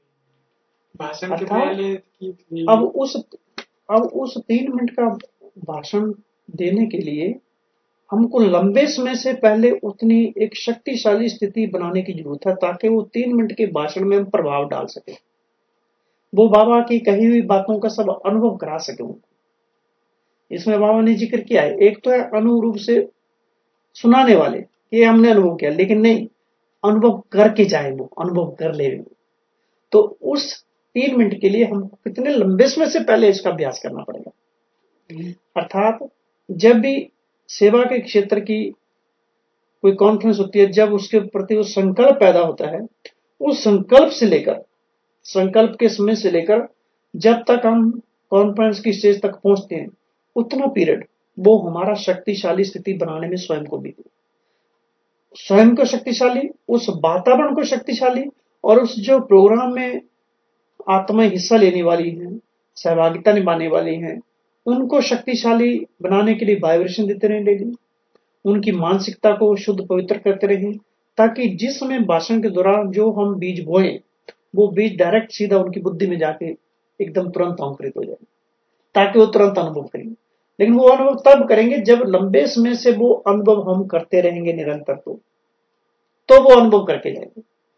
भाषण के पहले की अब उस अब उस तीन मिनट का भाषण देने के लिए हमको लंबे समय से पहले उतनी एक शक्तिशाली स्थिति बनाने की जरूरत है ताकि वो तीन मिनट के भाषण में हम प्रभाव डाल सके, वो बाबा की कही हुई बातों का सब अनुभव करा सके उनको। इसमें बाबा ने जिक्र किया है, एक तो है अनुरूप से सुनाने वाले, ये हमने अनुभव किया, लेकिन नहीं अनुभव करके जाए, वो अनुभव कर ले। तो उस तीन मिनट के लिए हमको कितने लंबे समय से पहले इसका अभ्यास करना पड़ेगा। अर्थात जब भी सेवा के क्षेत्र की कोई कॉन्फ्रेंस होती है, जब उसके प्रति वो संकल्प पैदा होता है, उस संकल्प से लेकर संकल्प के समय से लेकर जब तक हम कॉन्फ्रेंस की स्टेज तक पहुंचते हैं, उतना पीरियड वो हमारा शक्तिशाली स्थिति बनाने में स्वयं को बीते, स्वयं को शक्तिशाली, उस वातावरण को शक्तिशाली, और उस जो प्रोग्राम में आत्माएं हिस्सा लेने वाली हैं, सहभागिता निभाने वाली हैं, उनको शक्तिशाली बनाने के लिए वाइब्रेशन देते रहें डेली, उनकी मानसिकता को शुद्ध पवित्र करते रहें, ताकि जिस समय भाषण के दौरान जो हम बीज बोए वो बीज डायरेक्ट सीधा उनकी बुद्धि में जाके एकदम तुरंत अंकुरित हो जाए, ताकि वो तुरंत अनुभव करेंगे। लेकिन वो अनुभव तब करेंगे जब लंबे समय से वो अनुभव हम करते रहेंगे निरंतर, तो तो वो अनुभव करके जाएंगे।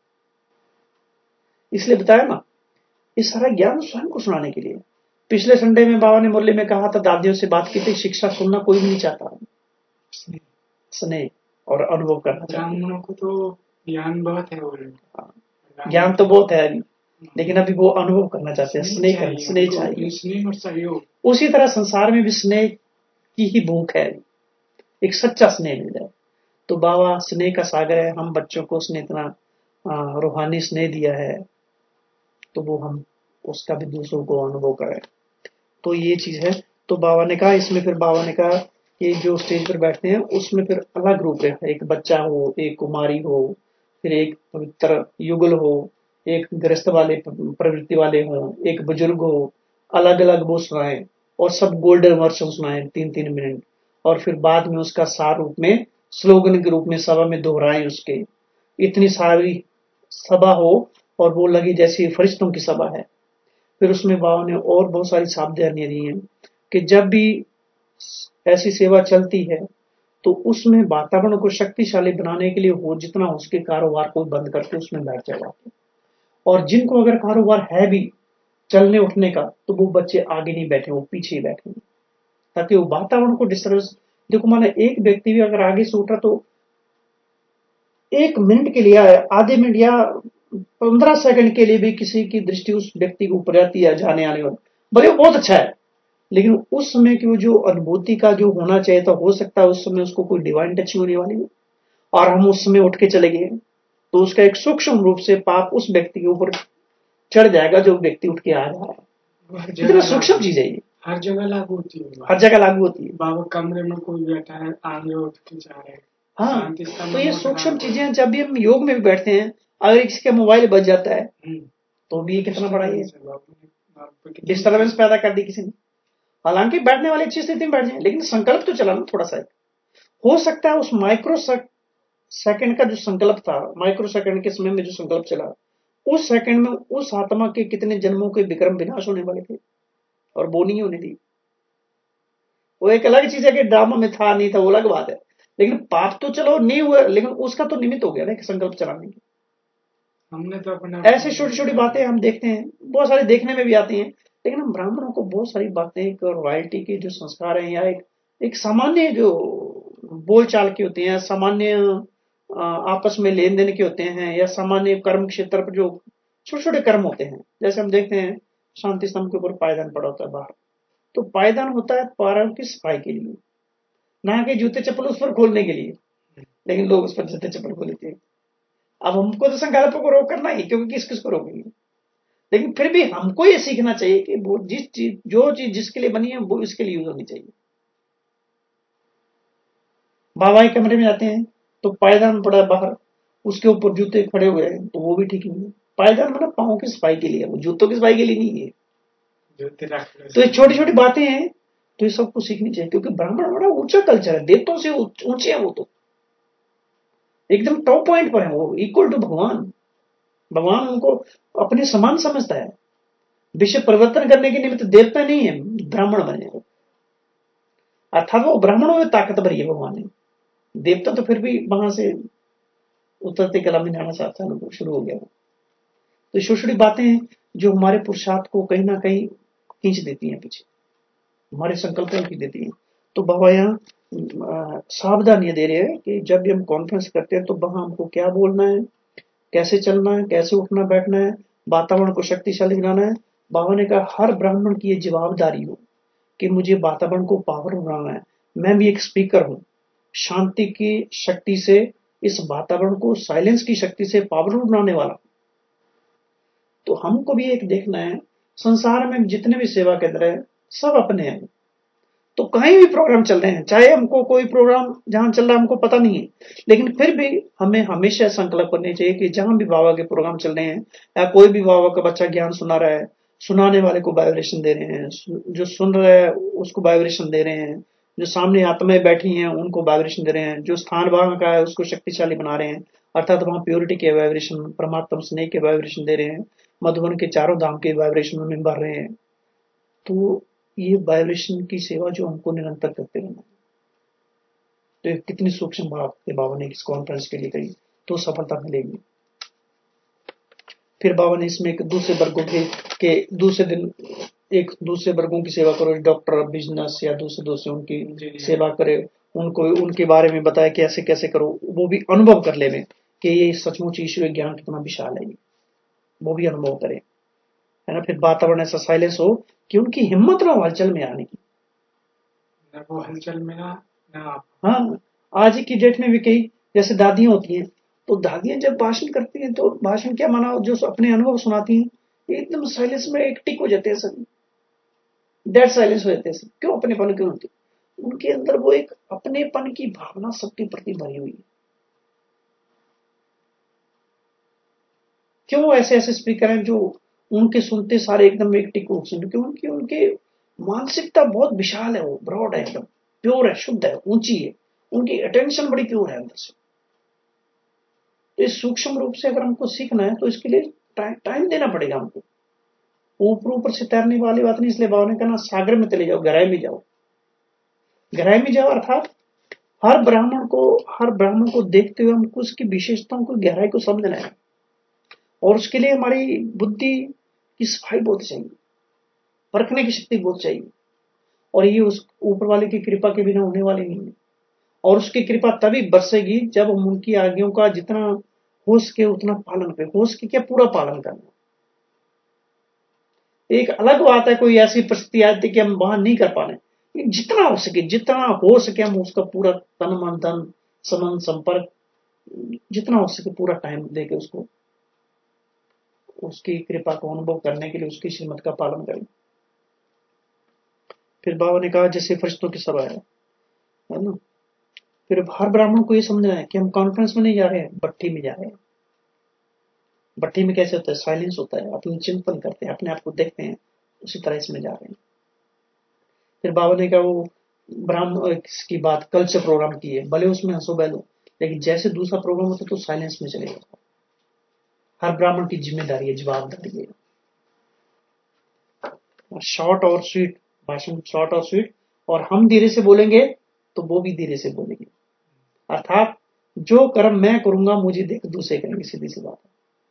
इसलिए बताया ना, ये सारा ज्ञान स्वयं को सुनाने के लिए। पिछले संडे में बाबा ने मुरली में कहा था, दादियों से बात की थी, शिक्षा सुनना कोई भी नहीं चाहता, स्नेह और अनुभव करना ब्राह्मणों को तो ज्ञान बहुत है, वो ज्ञान तो बहुत है, लेकिन अभी वो अनुभव करना चाहते हैं, स्नेह करना, स्नेह चाहिए, स्नेह और सहयोग। उसी तरह संसार में भी स्नेह की ही भूख है, एक सच्चा स्नेह मिल जाए। तो बाबा स्नेह का सागर है, हम बच्चों को उसने इतना रूहानी स्नेह दिया है, तो वो हम उसका भी दूसरों को अनुभव करें। तो ये चीज है। तो बाबा ने कहा इसमें, फिर बाबा ने कहा कि जो स्टेज पर बैठते हैं उसमें फिर अलग रूप है, एक बच्चा हो, एक कुमारी हो, फिर एक पवित्र युगल हो, एक गृहस्थ वाले प्रवृत्ति वाले हो, एक बुजुर्ग हो, अलग अलग वो सुनाए, और सब गोल्डन वर्षन सुनाए तीन तीन मिनट, और फिर बाद में उसका सार रूप में स्लोगन के रूप में सभा में दोहराए उसके। इतनी सारी सभा हो और वो लगी जैसी फरिश्तों की सभा है। फिर उसमें बाबा ने और बहुत सारी सावधानियां दी हैं कि जब भी ऐसी सेवा चलती है तो उसमें वातावरण को शक्तिशाली बनाने के लिए हो जितना उसके कारोबार को बंद करके उसमें बैठ जाए, और जिनको अगर कारोबार है भी चलने उठने का, तो वो बच्चे आगे नहीं बैठे, वो पीछे ही बैठे, ताकि वो वातावरण को डिस्टर्बेंस। देखो माना एक व्यक्ति भी अगर आगे से उठा तो एक मिनट के लिए, आधे मिनट या पंद्रह सेकंड के लिए भी किसी की दृष्टि उस व्यक्ति के ऊपर आती है, जाने आने वाली, भले वो बहुत अच्छा है, लेकिन उस समय की वो जो अनुभूति का जो होना चाहिए था, हो सकता है उस समय उसको कोई डिवाइन टच होने वाली है, और हम उस समय उठ के चले गए, तो उसका एक सूक्ष्म रूप से पाप उस व्यक्ति के ऊपर चढ़ जाएगा जो व्यक्ति उठ के आ रहा है। इतना सूक्ष्म चीज है ये। हर जगह लागू होती है हर जगह लागू होती है। बाबा कमरे में कोई बैठा है, आगे उठ के जा रहे हैं। हाँ, शांति स्तंभ तो में ये मोटर सूक्ष्म आगे- चीजें जब भी हम योग में भी बैठते हैं, अगर किसी का मोबाइल बज जाता है हम्म, तो भी ये कितना बड़ा ये डिस्टर्बेंस है बाबा ने- बाबा कितनी- डिस्टर्बेंस पैदा कर दी किसी ने। हालांकि बैठने वाली अच्छी स्थिति में बैठ जाए, लेकिन संकल्प तो चला ना थोड़ा सा। हो सकता है उस माइक्रो सेकंड का जो संकल्प था, माइक्रो सेकंड के समय में जो संकल्प चला, उस सेकंड में उस आत्मा के कितने जन्मों के विक्रम विनाश होने वाले थे, और वो नहीं होने दी। वो एक अलग चीज है कि ड्रामा में था नहीं था, वो अलग बात है, लेकिन पाप तो चलो नहीं हुआ, लेकिन उसका तो निमित्त हो गया ना कि संकल्प चलाने की। हमने तो अपना ऐसी छोटी छोटी बातें हम देखते हैं, बहुत सारी देखने में भी आती हैं, लेकिन हम ब्राह्मणों को बहुत सारी बातें, एक रॉयल्टी के जो संस्कार हैं, या एक एक सामान्य जो बोलचाल के होते हैं, सामान्य अ, आपस में लेन देन के होते हैं, या सामान्य कर्म क्षेत्र पर जो छोटे छोटे कर्म होते हैं, जैसे हम देखते हैं शांति स्तंभ के ऊपर पायदान पड़ा होता है बाहर, तो पायदान होता है पैरों की सफाई के लिए, ना कि जूते चप्पल उस पर खोलने के लिए, लेकिन लोग उस पर जूते चप्पल खोल लेते हैं। अब हमको तो संकल्प को रोक करना ही, क्योंकि किस किस को रोकेंगे, लेकिन फिर भी हमको ये सीखना चाहिए कि वो जिस चीज जो चीज जिसके लिए बनी है वो इसके लिए यूज होनी चाहिए। बाबा के कमरे में जाते हैं तो पायदान पड़ा है बाहर, उसके ऊपर जूते खड़े हुए हैं, तो वो भी ठीक नहीं है। पायदान मतलब पाँव की सफाई के लिए, वो जूतों की सफाई के लिए नहीं है। जूते रख लो। तो ये छोटी छोटी बातें हैं, तो ये सबको सीखनी चाहिए, क्योंकि ब्राह्मण बड़ा ऊंचा कल्चर है, देवताओं से ऊंचे हैं वो, तो एकदम टॉप पॉइंट पर है वो, इक्वल टू भगवान। भगवान उनको अपने समान समझता है। विश्व परिवर्तन करने के निमित्त देवता नहीं है ब्राह्मण बने, अर्थात वो ब्राह्मणों में ताकतवर है भगवान ने। देवता तो फिर भी वहां से उतरते कला में जाना चाहता है, शुरू हो गया। तो छोटी छोटी बातें हैं जो हमारे पुरुषार्थ को कहीं ना कहीं खींच देती हैं पीछे, हमारे संकल्पों की देती हैं। तो बाबा यहाँ सावधान ये दे रहे हैं कि जब भी हम कॉन्फ्रेंस करते हैं तो वहां हमको क्या बोलना है, कैसे चलना है, कैसे उठना बैठना है, वातावरण को शक्तिशाली बनाना है। बाबा ने कहा हर ब्राह्मण की ये जवाबदारी हो कि मुझे वातावरण को पावर बनाना है। मैं भी एक स्पीकर हूं, शांति की शक्ति से इस वातावरण को, साइलेंस की शक्ति से पावरफुल बनाने वाला। तो हमको भी एक देखना है, संसार में जितने भी सेवा केंद्र है सब अपने हैं, तो कहीं भी प्रोग्राम चल रहे हैं, चाहे हमको कोई प्रोग्राम जहां चल रहा है हमको पता नहीं है, लेकिन फिर भी हमें हमेशा संकल्प करने चाहिए कि जहां भी बाबा के प्रोग्राम चल रहे हैं, या कोई भी बाबा का बच्चा ज्ञान सुना रहा है, सुनाने वाले को वाइब्रेशन दे रहे हैं, जो सुन रहा है उसको वाइब्रेशन दे रहे हैं, जो सामने आत्माएं बैठी हैं उनको वाइब्रेशन दे रहे हैं, जो स्थान वहां का है उसको शक्तिशाली बना रहे हैं, अर्थात वहां प्योरिटी के वाइब्रेशन, परमात्मा स्नेह के वाइब्रेशन दे रहे हैं, मधुबन के चारों धाम के वाइब्रेशन में भर रहे हैं। तो ये वाइब्रेशन की सेवा जो हमको निरंतर करते रहना, तो ये कितनी सूक्ष्म बात है बाबा ने इस कॉन्फ्रेंस के लिए कही, तो सफलता मिलेगी। फिर बाबा ने इसमें एक दूसरे वर्गों के, के दूसरे दिन एक दूसरे वर्गों की सेवा करो, डॉक्टर, बिजनेस या दूसरे दूसरे उनकी सेवा करे, उनको उनके बारे में बताया कि ऐसे कैसे करो, वो भी अनुभव कर ले कि ये सचमुच ईश्वरीय ज्ञान कितना विशाल है, वो भी अनुभव करें, है ना। फिर वातावरण ऐसा साइलेंस हो कि उनकी हिम्मत ना हो हलचल में आने की, ना वो हलचल में ना ना आप। हाँ, आज की डेट में भी कई जैसे दादियां होती हैं, तो दादियां जब भाषण करती हैं तो भाषण क्या माना, जो अपने अनुभव सुनाती हैं एकदम साइलेंस में एक टिक हो जाते हैं सब, डेड साइलेंस हो जाते हैं सब। क्यों? अपनेपन क्यों होती, उनके अंदर वो एक अपनेपन की भावना सबके प्रति भरी हुई है। क्यों ऐसे ऐसे स्पीकर हैं जो उनके सुनते सारे एकदम एक टिक हो, क्योंकि उनकी उनके मानसिकता बहुत विशाल है, वो ब्रॉड है, एकदम प्योर है, शुद्ध है, ऊंची है, उनकी अटेंशन बड़ी प्योर है अंदर से। तो इस सूक्ष्म रूप से अगर हमको सीखना है तो इसके लिए टाइम देना पड़ेगा हमको। ऊपर ऊपर से तैरने वाली बात नहीं, इसलिए बाबा ने कहा ना, सागर में चले जाओ, गहराई में जाओ, गहराई में जाओ, अर्थात हर ब्राह्मण को हर ब्राह्मण को देखते हुए हमको उसकी विशेषताओं को, गहराई को समझना है, और उसके लिए हमारी बुद्धि की सफाई बहुत चाहिए, परखने की शक्ति बहुत चाहिए, और ये उस ऊपर वाले की कृपा के बिना होने वाली नहीं है। और उसकी कृपा तभी बरसेगी जब हम उनकी आज्ञाओं का जितना हो सके उतना पालन करें, हो सके क्या, पूरा पालन करना। एक अलग बात है कोई ऐसी परिस्थिति आती है कि हम वहां नहीं कर पा रहे, जितना हो सके जितना हो सके हम उसका पूरा तन मन धन संबंध संपर्क जितना हो सके पूरा टाइम देके उसको, उसकी कृपा को अनुभव करने के लिए उसकी श्रीमत का पालन करें। फिर बाबा ने कहा जैसे फरिश्तों की सभा है है ना। फिर हर ब्राह्मण को ये समझना है कि हम कॉन्फ्रेंस में नहीं जा रहे हैं, भट्टी में जा रहे हैं। भट्टी में कैसे होता है, साइलेंस होता है, अपनी चिंतन करते हैं, अपने आप को देखते हैं, उसी तरह इसमें जा रहे हैं। फिर बाबा ने कहा वो ब्राह्मण की बात कल से प्रोग्राम की है, भले उसमें हंसो बहलो, लेकिन जैसे दूसरा प्रोग्राम होता तो साइलेंस में चले जाओ। हर ब्राह्मण की जिम्मेदारी है, जवाबदारी है। शॉर्ट और स्वीट भाषण, शॉर्ट और स्वीट, और हम धीरे से बोलेंगे तो वो भी धीरे से बोलेंगे। अर्थात जो कर्म मैं करूंगा मुझे देख दूसरे करेंगे, सीधी सी बात है।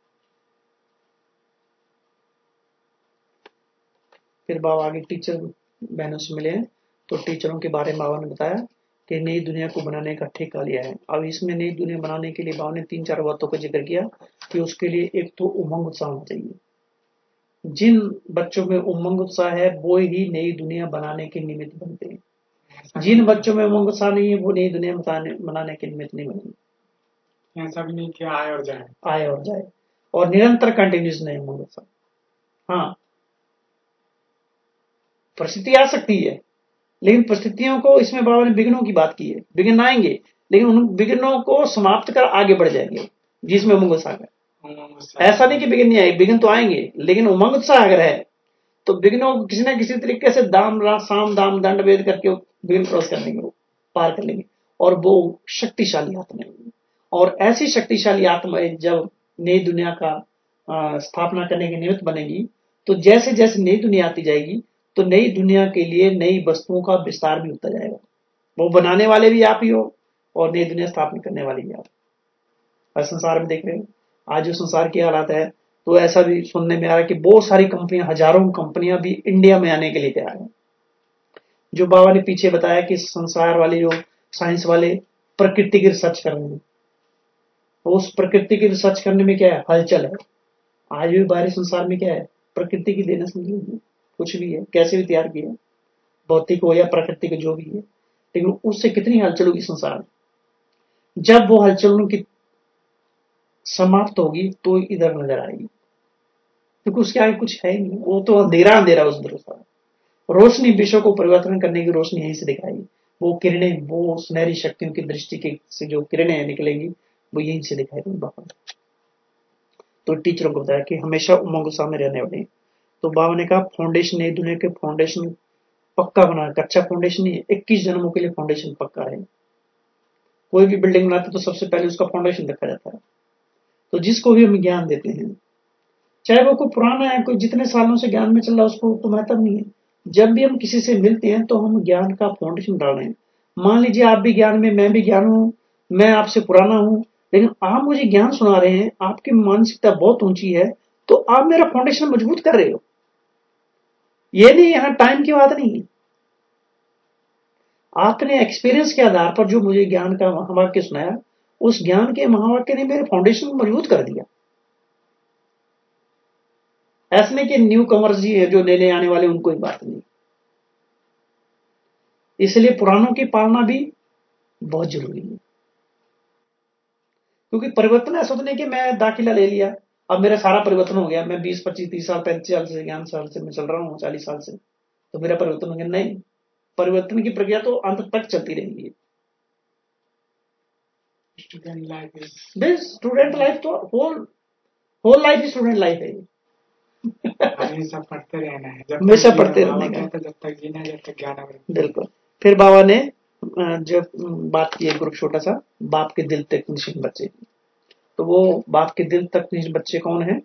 फिर बाबा आगे टीचर बहनों से मिले हैं, तो टीचरों के बारे में बाबा ने बताया कि नई दुनिया को बनाने का ठेका लिया है। अब इसमें नई दुनिया बनाने के लिए बाबा ने तीन चार बातों का जिक्र किया कि उसके लिए एक तो उमंग उत्साह होना चाहिए। जिन बच्चों में उमंग उत्साह है वो ही नई दुनिया बनाने के निमित्त बनते हैं। जिन बच्चों में उमंग उत्साह नहीं है वो नई दुनिया बनाने के निमित्त नहीं बनेंगे। ऐसा भी नहीं कि आए और जाए, आए और जाए, और निरंतर कंटिन्यूस नहीं उमंग उत्साह। हाँ, परिस्थिति आ सकती है, लेकिन परिस्थितियों को, इसमें बाबा ने विघ्नों की बात की है। विघ्न आएंगे लेकिन उन विघ्नों को समाप्त कर आगे बढ़ जाएंगे जिसमें उमंग उत्साह है। ऐसा नहीं कि विघ्न नहीं आएंगे, विघ्न तो आएंगे, लेकिन उमंग उत्साह अगर है तो विघ्नों को किसी न किसी तरीके से दाम साम दाम दंड भेद करके विघ्न क्रॉस कर लेंगे, वो पार कर लेंगे। और वो शक्तिशाली आत्मा है, और ऐसी शक्तिशाली आत्मा जब नई दुनिया का स्थापना करने के निमित्त बनेगी, तो जैसे जैसे नई दुनिया आती जाएगी तो नई दुनिया के लिए नई वस्तुओं का विस्तार भी होता जाएगा। वो बनाने वाले भी आप ही हो और नई दुनिया स्थापित करने वाले भी आप। और संसार में देख रहे हैं आज जो संसार की हालात है, तो ऐसा भी सुनने में आ रहा है कि बहुत सारी कंपनियां, हजारों कंपनियां भी इंडिया में आने के लिए तैयार हैं। जो बाबा ने पीछे बताया कि संसार वाले जो साइंस वाले प्रकृति की रिसर्च कर रहे हैं, तो उस प्रकृति की रिसर्च करने में क्या है, हलचल है। आज भी बाहरी संसार में क्या है, प्रकृति की देन समझ कुछ भी है, कैसे भी तैयार किया, भौतिक हो या प्राकृतिक जो भी है, लेकिन उससे कितनी हलचल होगी संसार में। जब वो हलचल की समाप्त होगी तो इधर नजर आएगी, क्योंकि उसके आगे कुछ है ही नहीं, वो तो अंधेरा अंधेरा उस सारा। रोशनी विश्व को परिवर्तन करने की रोशनी यहीं से दिखाएगी। वो किरणें, वो सुनहरी शक्तियों की दृष्टि के से जो किरणें निकलेंगी वो यहीं से दिखाई देंगी बाबा। तो टीचरों को बताया कि हमेशा उमंग उत्साह में रहने वाले। तो बाबा ने कहा फाउंडेशन नई दुनिया के फाउंडेशन पक्का बना, कच्चा फाउंडेशन नहीं है, इक्कीस जन्मों के लिए फाउंडेशन पक्का है। कोई भी बिल्डिंग बनाते तो सबसे पहले उसका फाउंडेशन रखा जाता है। तो जिसको भी हम ज्ञान देते हैं, चाहे वो कोई पुराना है, कोई जितने सालों से ज्ञान में चल रहा है, उसको तो महत्व नहीं है। जब भी हम किसी से मिलते हैं तो हम ज्ञान का फाउंडेशन डाल रहे हैं। मान लीजिए आप भी ज्ञान में, मैं भी ज्ञान हूं, मैं आपसे पुराना हूं, लेकिन आप मुझे ज्ञान सुना रहे हैं, आपकी मानसिकता बहुत ऊंची है, तो आप मेरा फाउंडेशन मजबूत कर रहे हो। ये नहीं, यहां टाइम की बात नहीं है। आपने एक्सपीरियंस के आधार पर जो मुझे ज्ञान का महावाक्य सुनाया, उस ज्ञान के महावाक्य ने मेरे फाउंडेशन को मजबूत कर दिया। ऐसे नहीं कि न्यू कमर्स जी है जो नए नए आने वाले, उनको ही बात नहीं। इसलिए पुरानों की पालना भी बहुत जरूरी है, क्योंकि परिवर्तन ऐसा तो नहीं कि मैं दाखिला ले लिया अब मेरा सारा परिवर्तन हो गया, मैं बीस पच्चीस तीस साल पैंतीस साल से ज्ञान साल से मैं चल रहा हूँ, चालीस साल से, तो मेरा परिवर्तन हो गया। नहीं, परिवर्तन की प्रक्रिया तो अंत तक चलती रहेगी। स्टूडेंट लाइफ स्टूडेंट लाइफ तो whole whole life student life है। हमेशा पढ़ते रहना है, जब हमेशा पढ़ते रहने का, जब तक जीना, जब तक ज्ञान। बिल्कुल। फिर बाबा ने जब बात की है ग्रुप छोटा सा, बाप के दिल तक निश्चित बच्चे की, तो वो बाप के दिल तक निश्चित बच्चे कौन है,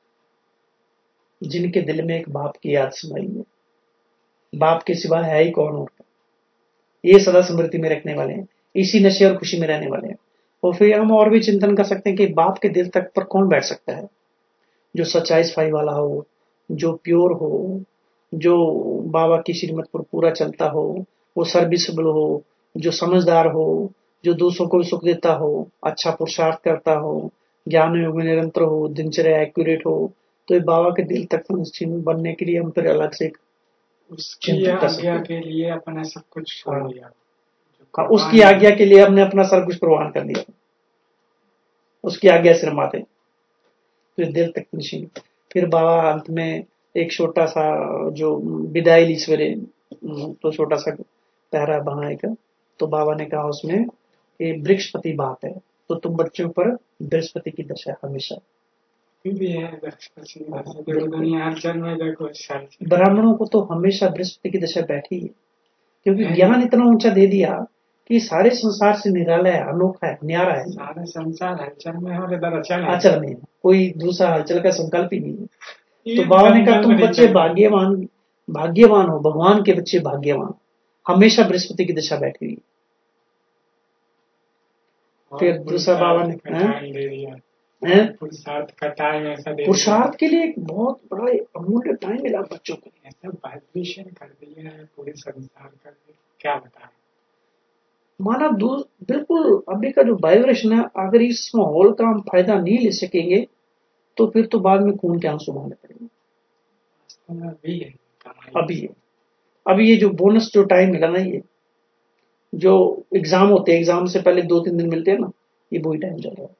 जिनके दिल में एक बाप की याद समाई है। बाप के सिवा है ही कौन और, ये सदा स्मृति में रखने वाले हैं, इसी नशे और खुशी में रहने वाले हैं। और फिर हम और भी चिंतन कर सकते हैं कि बाप के दिल तक पर कौन बैठ सकता है, जो सच्चाई सफाई वाला हो, जो प्योर हो, जो बाबा की श्रीमत पर पूरा चलता हो, वो सर्विसेबल हो, जो समझदार हो, जो दूसरों को सुख देता हो, अच्छा पुरुषार्थ करता हो, ज्ञान योग में निरंतर हो, दिनचर्या एक्यूरेट हो। तो ये बाबा के दिल तक बनने के लिए हम फिर अलग से उसकी आज्ञा के लिए अपना सब कुछ छोड़ दिया। हाँ, उसकी आज्ञा के लिए हमने अपना सब कुछ कुर्बान कर दिया, उसकी आज्ञा सिर माते, तो दिल तक निश्चिंत। फिर बाबा अंत में एक छोटा सा जो विदाई ली सवेरे तो छोटा सा प्यारा बना एक, तो बाबा ने कहा उसमें कि बृहस्पति बात है, तो तुम बच्चों पर बृहस्पति की दशा हमेशा। अभी भी है बृहस्पति की दशा, देखो दुनिया हलचल में देखो साल ब्राह्मणों को तो हमेशा बृहस्पति की दशा बैठी है, क्योंकि है। ज्ञान इतना ऊंचा दे दिया कि सारे संसार से निराला है, अनोखा है, न्यारा है, सारे संसार हलचल में है और इधर अचल है। अचल में है, कोई दूसरा हलचल का संकल्प ही नहीं है। ये तो बाबा ने कहा दंगल तुम नहीं बच्चे करना। भाग्यवान, भाग्यवान हो, भगवान के बच्चे भाग्यवान, हमेशा बृहस्पति की दशा बैठी हुई। फिर दूसरा बाबा ने पुरुषार्थ का टाइम दे दिया, हैं? पुरुषार्थ का टाइम ऐसा दे दिया, पुरुषार्थ के लिए एक बहुत बड़ा अमूल्य टाइम मिला बच्चों को। ऐसा वाइब्रेशन कर दिया है पूरे संसार का, क्या बताएं। मानव दूर बिल्कुल अभी का जो वाइब्रेशन है, अगर इस माहौल का हम फायदा नहीं ले सकेंगे तो फिर तो बाद में खून के आंसू बहाने पड़ेंगे। वास्तव में अभी है कमाल। अभी अभी ये जो बोनस जो टाइम मिला ना, ये जो एग्जाम होते हैं, एग्जाम से पहले दो तीन दिन मिलते हैं ना, ये वही टाइम चल रहा है।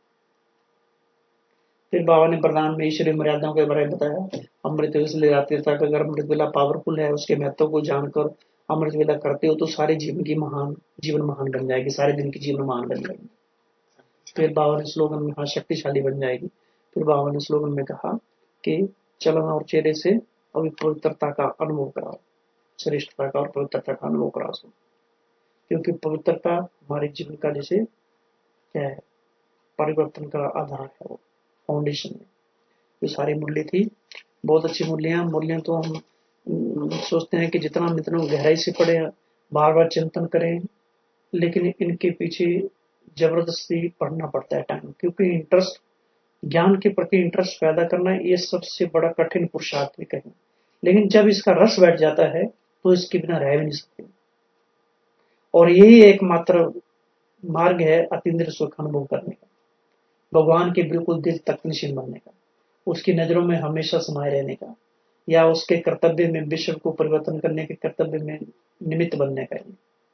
फिर बाबा ने प्रधान में ईश्वरीय मर्यादाओं के बारे में बताया। अमृत वेला ले आते था, अगर अमृत वेला पावरफुल है, उसके महत्व को जानकर अमृत वेला करते हो तो सारे जीवन की महान जीवन महान बन जाएगी, सारे दिन की जीवन महान बन जाएगी। फिर बाबा ने स्लोगन में कहा शक्तिशाली बन जाएगी। फिर बाबा ने स्लोगन में कहा कि चलन और चेहरे से अभी पवित्रता का अनुभव कराओ, श्रेष्ठता का और पवित्रता का अनुभव कराओ, क्योंकि पवित्रता हमारे जीवन का जैसे क्या है, परिवर्तन का आधार है, वो फाउंडेशन है। जो सारी मूल्य थी बहुत अच्छी मूल्य, मूल्य तो हम सोचते हैं कि जितना हम इतना गहराई से पढ़े, बार बार चिंतन करें, लेकिन इनके पीछे जबरदस्ती पढ़ना पड़ता है टाइम, क्योंकि इंटरेस्ट, ज्ञान के प्रति इंटरेस्ट पैदा करना ये सबसे बड़ा कठिन पुरुषार्थ भी कहें, लेकिन जब इसका रस बैठ जाता है तो इसके बिना रह भी नहीं सकते। और यही एकमात्र मार्ग है अतीन्द्रिय सुख अनुभव करने का, भगवान के बिल्कुल दिल तक निश्चित बनने का, उसकी नजरों में हमेशा समाये रहने का, या उसके कर्तव्य में विश्व को परिवर्तन करने के कर्तव्य में निमित्त बनने का।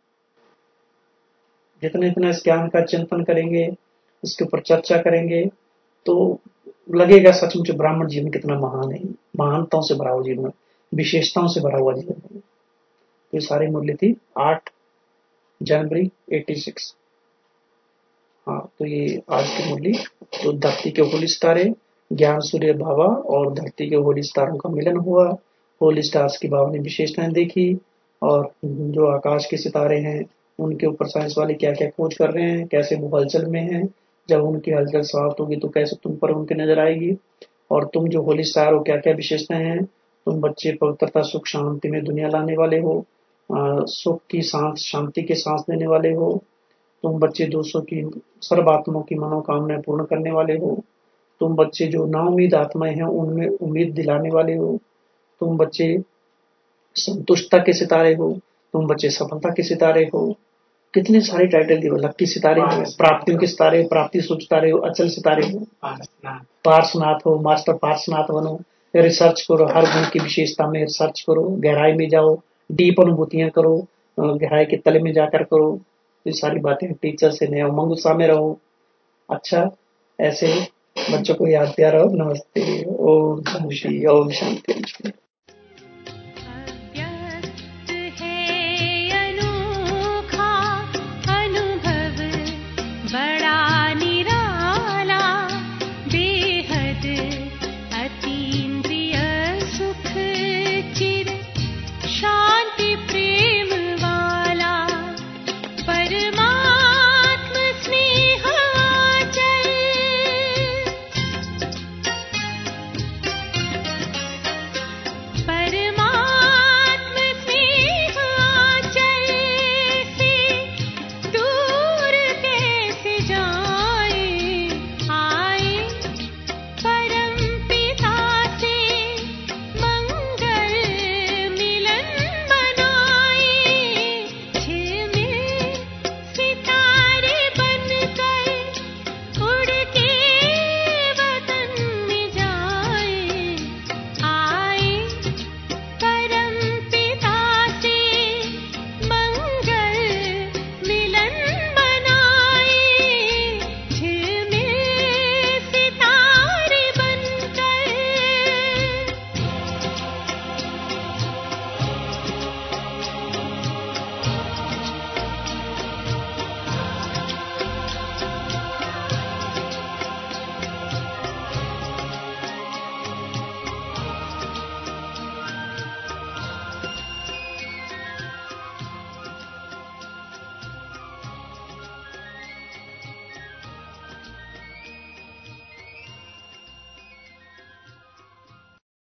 जितना इतना इस ज्ञान का चिंतन करेंगे, इसके ऊपर चर्चा करेंगे, तो लगेगा सचमुच ब्राह्मण जीवन कितना महान है, महानताओं से भरा हुआ जीवन, विशेषताओं से भरा हुआ जीवन है। ये सारी मूल्य थी आठ जनवरी छियासी। हाँ, तो ये आज की मूल्य, तो धरती के होली सितारे, ज्ञान सूर्य बाबा और धरती के होली सितारों का मिलन हुआ। होली स्टार्स की बाबा ने विशेषताएं देखी, और जो आकाश के सितारे हैं उनके ऊपर साइंस वाले क्या क्या खोज कर रहे हैं, कैसे वो हलचल में हैं, जब उनकी हलचल समाप्त होगी तो कैसे तुम पर उनकी नजर आएगी, और तुम जो होली स्टार हो क्या क्या विशेषताएं हैं। तुम बच्चे पवित्रता सुख शांति में दुनिया लाने वाले हो, सुख की सांस शांति के सांस देने वाले हो। तुम बच्चे दोस्तों की सर्व आत्माओं की मनोकामनाएं पूर्ण करने वाले हो। तुम बच्चे जो नाउम्मीद आत्माएं हैं उनमें उम्मीद दिलाने वाले हो। तुम बच्चे संतुष्टता के सितारे हो। तुम बच्चे सफलता के सितारे हो। कितने सारे टाइटल दिए, लक्की सितारे हो, प्राप्तियों के सितारे, प्राप्ति सूच सितारे हो, अचल सितारे हो, पार्श्वनाथ हो, मास्टर पार्श्वनाथ बनो। रिसर्च करो, हर गुण की विशेषता में रिसर्च करो, गहराई में जाओ, डीप अनुभूतियां करो, गहराई के तले में जाकर करो। ये सारी बातें टीचर से नए उमंग उत्साह में रहो। अच्छा, ऐसे बच्चों को याद दिया रहो। नमस्ते, ओम शांति, ओम शांति।